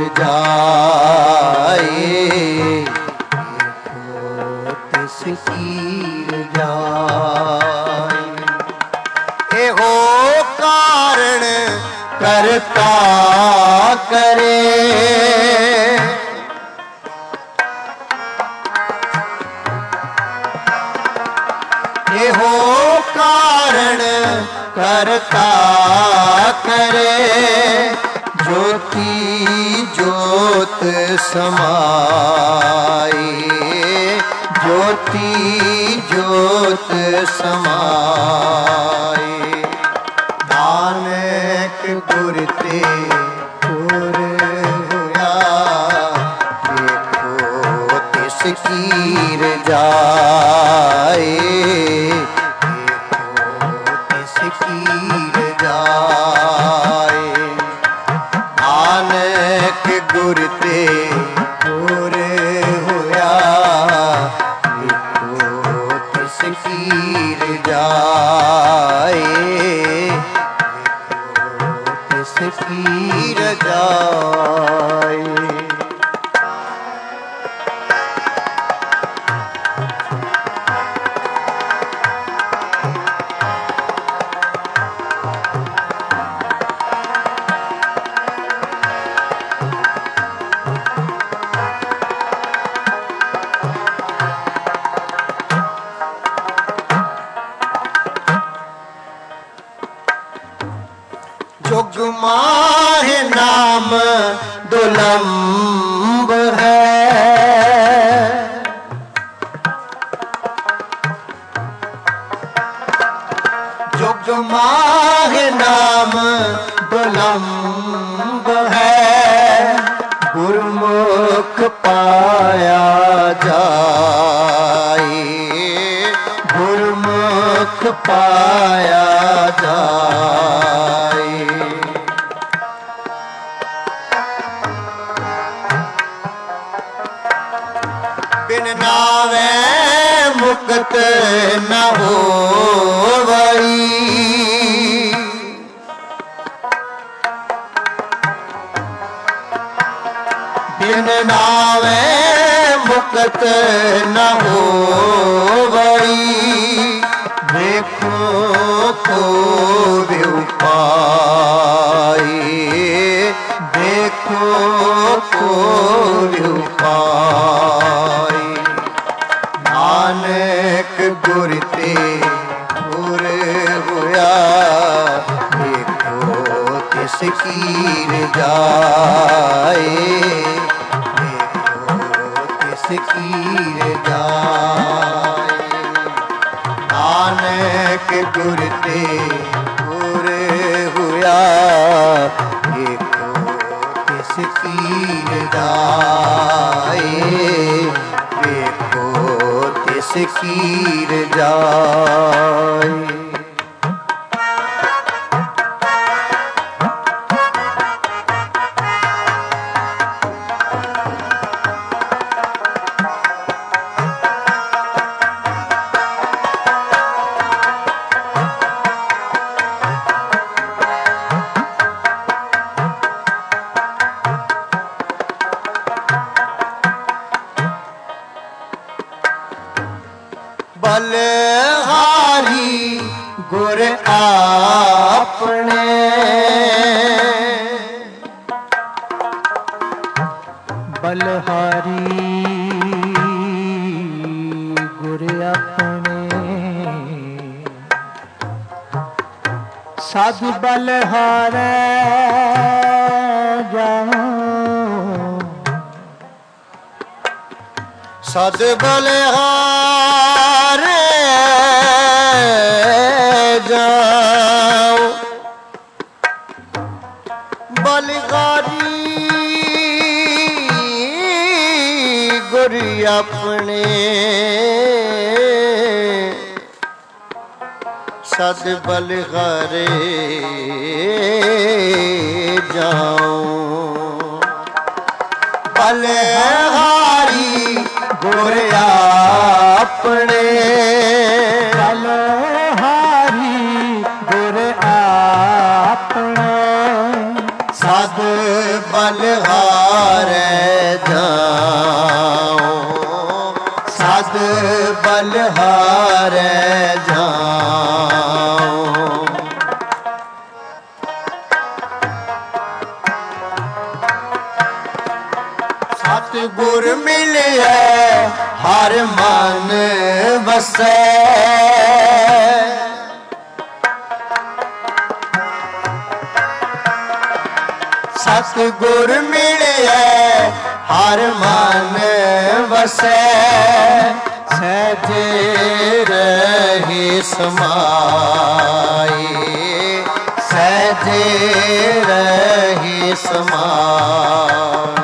जाए, देखो तिस कीर जाए, एहो कारण करता करे, हो कारण करता करे, ज्योति ज्योत समाए, ज्योति ज्योत समाए, नानक गुर ते गुर होया, देखो तिस कीर जाए, कीर जाए, नानक गुर ते गुर होया, देखो तिस कीर जाए, देखो तिस कीर जाए। जुग माहे नाम दुलंब है, जुग माहे नाम दुलंब है, गुरमुख पाया जाए, गुरमुख पाया जाए, बिन नावे मुक्त न होवई, बिन बिन नावे मुक्त न होवई देखो को उपाय देखो को उपाय नानक गुर ते गुर होया देखो तिस कीर जाए देखो तिस कीर जाए नानक गुर ते गुर होया देखो तिस कीर जाए देखो तिस कीर जाए। बलहारी गुर आपने बलहारी गुर अपने साधु बलहारे जाओ सद बलहारे जाओ बलहारी गुर अपने सद बलहारे जाओ बलहारी गुर अपने बलहारी गुर अपने सद बलहारे जाओ सद बलहारे जाओ सतगुर मिले हर मन वसै सतगुर मिले हर मन वसै सहजे रहे समाए सहजे रहे समाए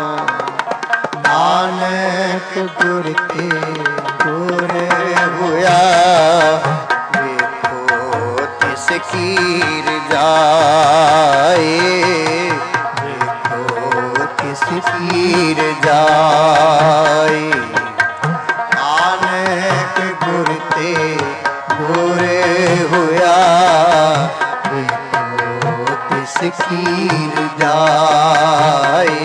नानक गुर ते गुर होया देखो तिस कीर जाए देखो तिस कीर जाए नानक गुर ते गुर होया देखो तिस कीर जाए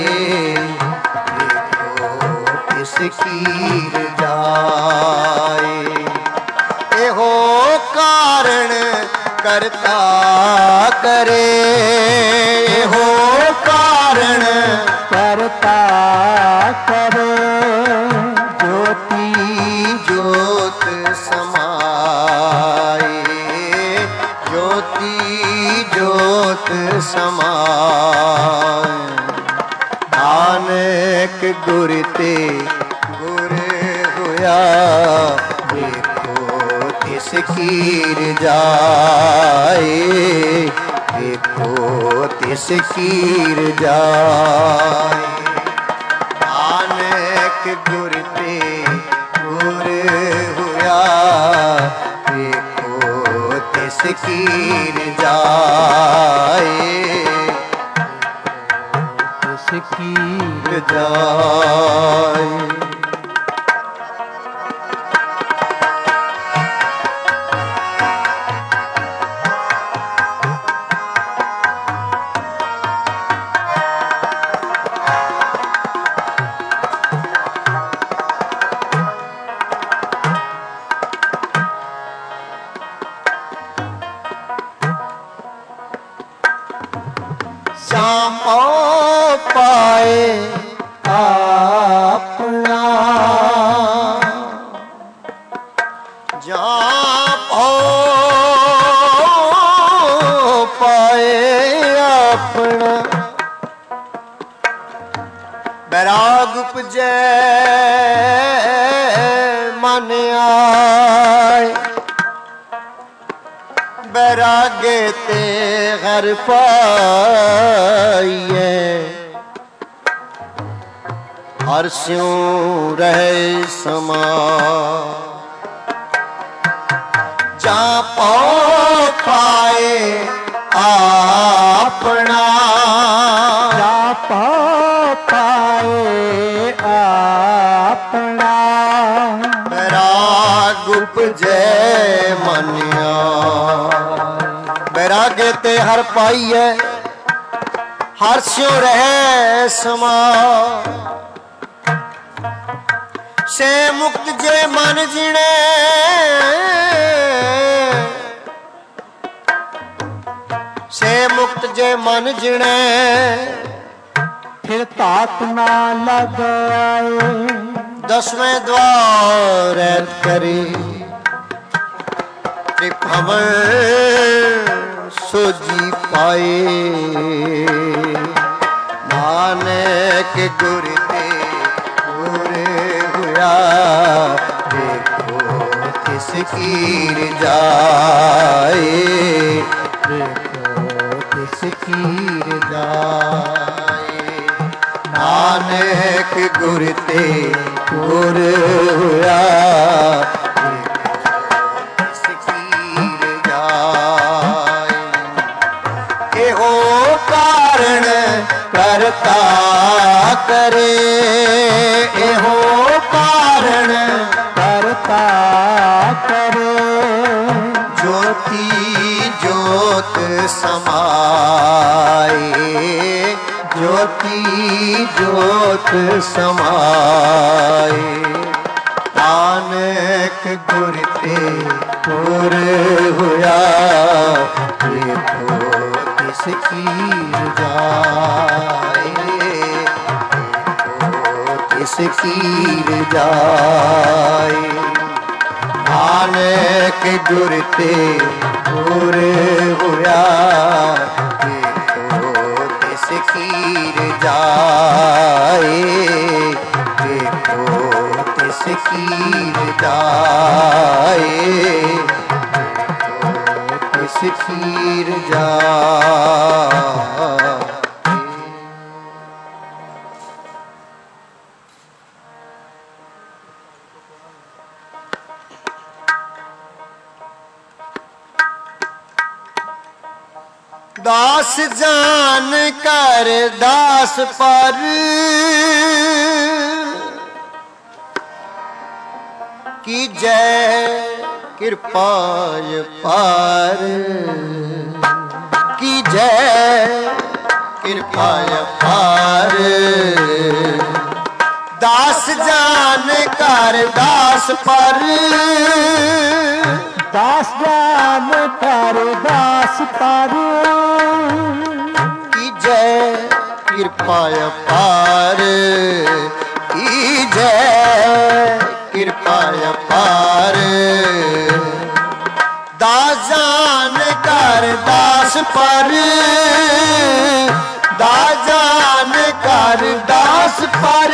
कीर जाए एहो कारण करता करे एहो कारण करता करे ज्योति ज्योत समाए ज्योति ज्योत समाए नानक गुर ते गुर होया देखो तिस कीर जाए देखो तिस कीर जाए नानक गुर ते गुर होया देखो तिस कीर जाए तिस कीर जाए। अपना जहाँ पाए अपना बैराग उपजे मन आए बैरागे ते घर पाइए हर स्यों रहे समा जा पाए अपना जा पाए अपना बैराग उपजे मनिया बैरागे ते हर पाइए हर स्यों रहे समा से मुक्त जे मन जिणे से मुक्त जे मन जिणे फिर ताक ना लगाए 10वें द्वार करी त्रिभवन सोजी पाए नानक गुर ते गुर हुआ देखो किस कीर जाए कीर जाए नानक गुर ते गुर हुआ कीर जाए एहो कारण करता करे एहो कारण करता करे ज्योति ज्योत समाए ज्योति ज्योत समाए नानक गुर ते गुर हुआ देखो किस कीर जाए देखो किस कीर जाए नानक गुर ते गुर हुआ देखो किस कीर जाए देखो किस कीर जाए देखो किस कीर जाए दास जान कर दास पर की जय कृपाय पार की जय कृपाय पार दास जान कर दास पर दास जान कर दास पर की जय कृपाय पार की जय कृपाय पार दास जान कर दास पर दास जान कर दास पर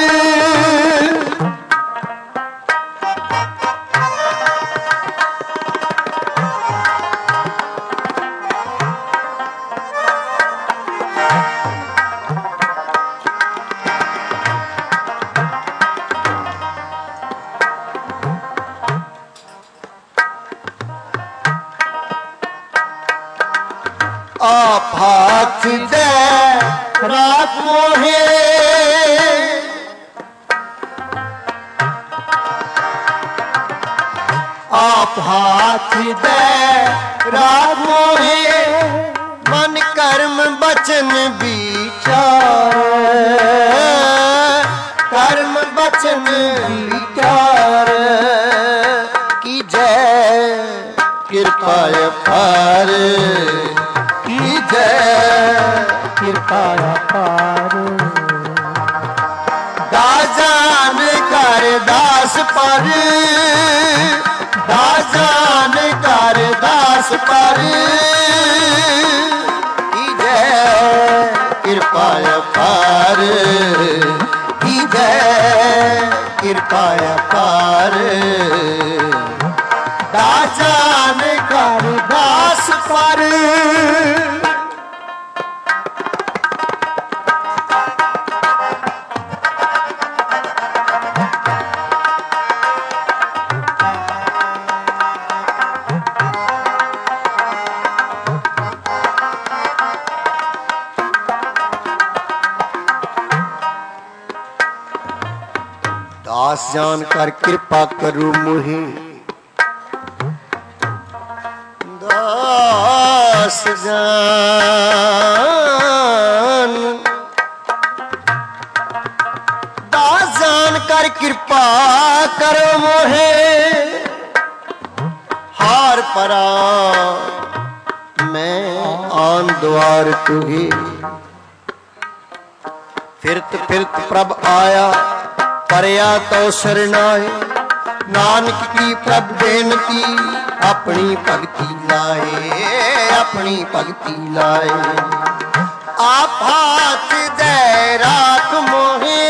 आप हाथ दे रात मोहे आप हाथ दे रात मोहे मन कर्म बचन विचार कर्म बचन विचार की जय कृपाय पार की जय कृपाया पार दास पर, दासान कर दास पर, कीजे कृपा अपार, कीजे कृपा अपार, दासान कर दास पर। दास जान कर कृपा करू मुहि, दास जान, दास जान कर कृपा करो मोहे, हार परा मैं आन द्वार तुही। फिरत फिरत प्रभ आया परया तो शरणाए, नानक की प्रभ बेनती अपनी भगती लाए, अपनी भगती लाए। आप हाथ दे राख मोहे,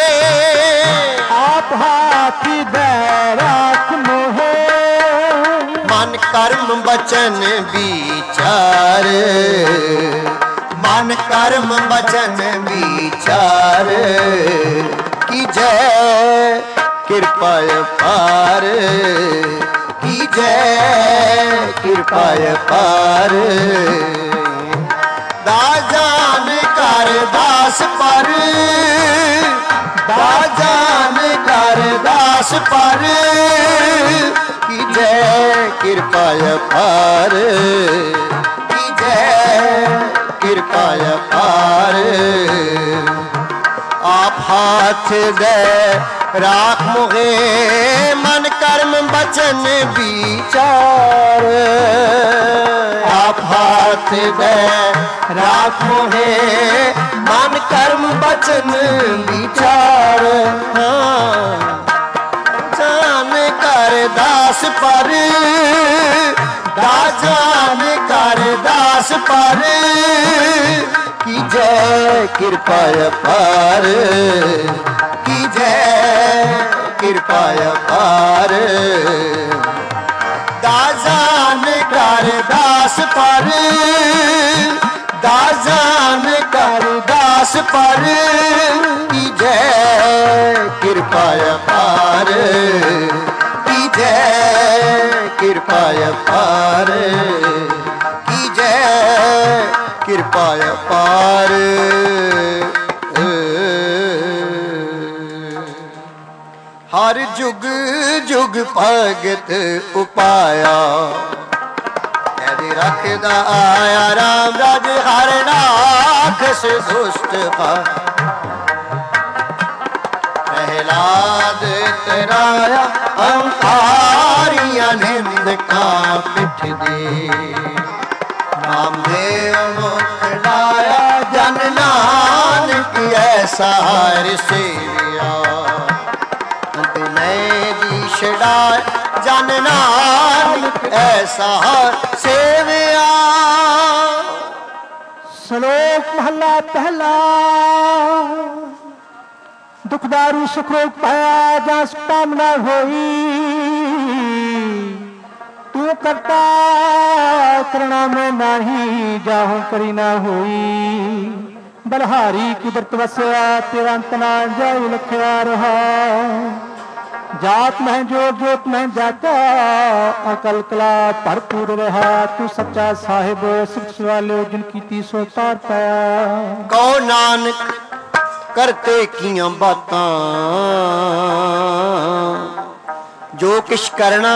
आप हाथ दे राख मोहे, मन कर्म बचन विचार, मन कर्म बचन विचार, की जय कृपा अपार, की जय कृपा अपार। दाजान कर दास पर, दाजान कर दास पर, की जय कृपा अपार, की जय कृपा अपार। आप हाथ दे राख मोहे, मन कर्म बचन विचार। आप हाथ दे राख मोहे, मन कर्म बचन विचार। हाँ जान कर दास पर, दाजान कर दास पर, की जय कृपा अपार, की जय कृपा अपार। दाजान कर दास पर, दाजान कर दास पर, की जय कृपा अपार, की जय कृपा अपार, की जय कृपा अपार। हर जुग जुग भगत उपाया, यदि रखदा आया राम राज हर राखस दुष्ट प्रहलाद तराया, अहंकारिया निंद का पिठ दे। नामदेव मुख लाया जन नानक ऐसा हर सेविया, छड़ाए जन नानक ऐसा सेविया। श्लोक महला पहला। दुखदारू सुख रोग पाया जास कामना होई, तू करता करना में नाही जाहू करी ना होई। बलहारी कुदरत वसया तेरा अंत ना जाई लखया रहा। जात में जोत जोत में जाता अकल कला भरपूर रहा। तू सच्चा साहिब सिख वाले जिनकी तीसो तार पाया। कौ नानक करते कियां बातां, जो किश करना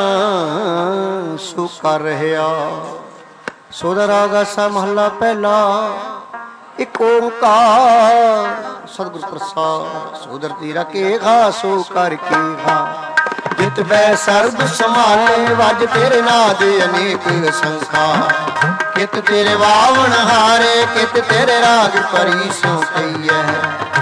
सो कर रहा। सोदा रागा सा महला पहला। एक ओंकार सतगुर प्रसाद, सोदरती रखे घा सो करके घा। जित बै सर्ब समाले वज तेरे नाद अनेक संखा। कित तेरे वावण हारे कित तेरे राग परी सो कई है। कित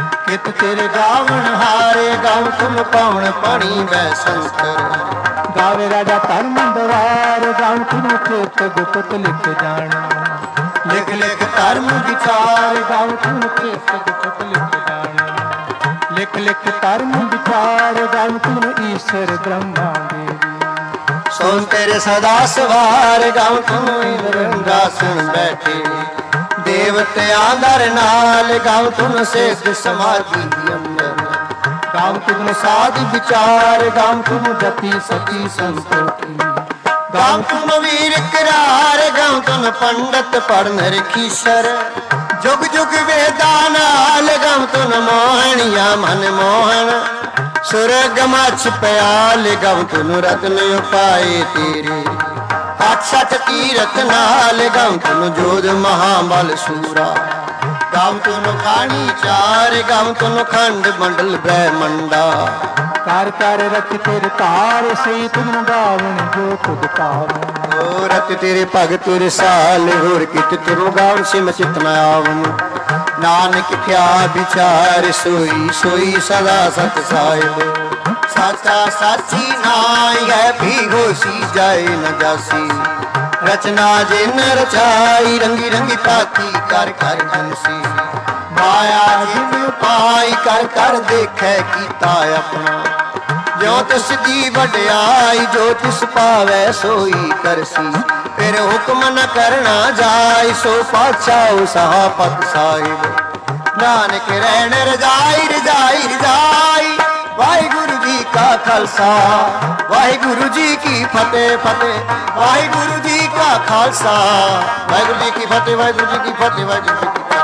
ਨਿਤ ਤੇਰੇ ਗਾਵਣ ਹਾਰੇ ਗਾਉ ਤੁਮ ਪਾਉਣ ਪਾਣੀ ਵੈ ਸੰਤਰ ਗਾਵੇ ਰਾਜਾ ਧਰਮ ਦਵਾਰ ਗਾਉ ਤੁਮ ਚੇਤ ਗੁਪਤ ਲਿਖ ਜਾਣ ਲਿਖ ਲਿਖ ਧਰਮ ਵਿਚਾਰ ਗਾਉ ਤੁਮ ਚੇਤ ਗੁਪਤ ਲਿਖ ਜਾਣ ਲਿਖ ਲਿਖ ਧਰਮ ਵਿਚਾਰ ਗਾਉ ਤੁਮ ਈਸ਼ਰ ਬ੍ਰਹਮਾ ਦੇਵੀ ਸੋਨ ਤੇਰੇ ਸਦਾ ਸਵਾਰ ਗਾਉ ਤੁਮ ਇੰਦਰਾਸਨ ਬੈਠੇ ਦੇਵਤਿਆਂ ਦਰ ਨਾਲ ਗਾਉ ਤੁਮ ਸੇਖ ਸਮਾਧੀ ਅੰਦਰ ਗਾਉ ਤੁਮ ਸਾਧ ਵਿਚਾਰ ਗਾਉ ਤੁਮ ਗਤੀ ਸਤੀ ਸੰਤੋਖੀ ਗਾਉ ਤੁਮ ਵੀਰ ਕਰਾਰ ਗਾਉ ਤੁਮ ਪੰਡਤ ਪੜਨ ਰਖੀਸ਼ਰ ਜੁਗ ਜੁਗ ਵੇਦਾਂ ਨਾਲ ਗਾਉ ਤੁਮ ਮੋਹਣੀਆ ਮਨ ਮੋਹਨ ਸੁਰਗ ਮਛ ਪਿਆਲ ਗਾਉ ਤੁਮ ਰਤਨ ਉਪਾਏ ਤੇਰੇ ਸੱਚ ਤੀਰਥ ਨਾਲ ਗਾਉ ਤੁਮ ਜੋਧ ਮਹਾਬਲ ਸੂਰਾ ਗਾਉ ਤੁਮ ਖਾਣੀ ਚਾਰ ਗਾਉ ਤੁਮ ਖੰਡ ਮੰਡਲ ਬ੍ਰਹਮੰਡਾ ਕਰ ਕਰ ਰਚ ਤੇਰੇ ਤਾਰ ਸਹੀ ਤੁਮ ਗਾਵਣ ਜੋ ਤੁਧ ਪਾਵਨ ਓ ਰਤ ਤੇਰੇ ਭਗਤ ਰਸਾਲ ਹੋਰ ਕਿਤ ਤੁਮ ਗਾਵਣ ਸਿਮ ਚਿਤ ਨ ਆਵਨ ਨਾਨਕ ਕਿਆ ਵਿਚਾਰ ਸੋਈ ਸੋਈ ਸਦਾ ਸਤ ਸਾਹਿਬ ਸਾਚਾ ਸਾਚੀ ਨਾਈ ਹੈ ਵੀ ਹੋਸੀ ਜਾਏ ਨ ਜਾਸੀ ਰਚਨਾ ਜਿਨ ਰਚਾਈ ਰੰਗੀ ਰੰਗੀ ਪਾਤੀ ਕਰ ਕਰ ਹੰਸੀ ਮਾਇਆ ਜਿਨ ਪਾਈ ਕਰ ਕਰ ਦੇਖੈ ਕੀਤਾ ਆਪਣਾ ਜੋ ਤਿਸ ਦੀ ਵਡਿਆਈ ਜੋ ਤਿਸ ਪਾਵੈ ਸੋਈ ਕਰਸੀ ਫਿਰ ਹੁਕਮ ਨ ਕਰਨਾ ਜਾਈ ਸੋ ਪਾਛਾਉ ਸਹਾਪਤ ਸਾਹਿਬ ਨਾਨਕ ਰਹਿਣ ਰਜਾਈ ਰਜਾਈ ਰਜਾਈ ਵਾਹਿਗੁਰੂ ਜੀ ਕਾ ਖਾਲਸਾ ਵਾਹਿਗੁਰੂ ਜੀ ਕੀ ਫਤਿਹ ਫਤਿਹ ਵਾਹਿਗੁਰੂ ਜੀ ਕਾ ਖਾਲਸਾ ਵਾਹਿਗੁਰੂ ਜੀ ਕੀ ਫਤਿਹ ਵਾਹਿਗੁਰੂ ਜੀ ਕੀ ਫਤਿਹ ਵਾਹਿਗੁਰੂ ਜੀ ਕੀ ਫਤਿਹ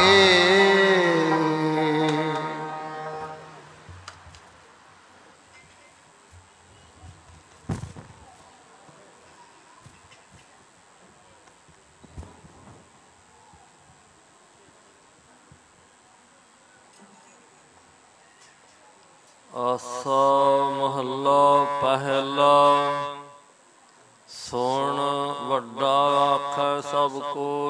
ਆਸਾ ਮਹੱਲਾ ਪਹਿਲਾ। ਸੁਣ ਵੱਡਾ ਆਖੈ ਸਭ ਕੋ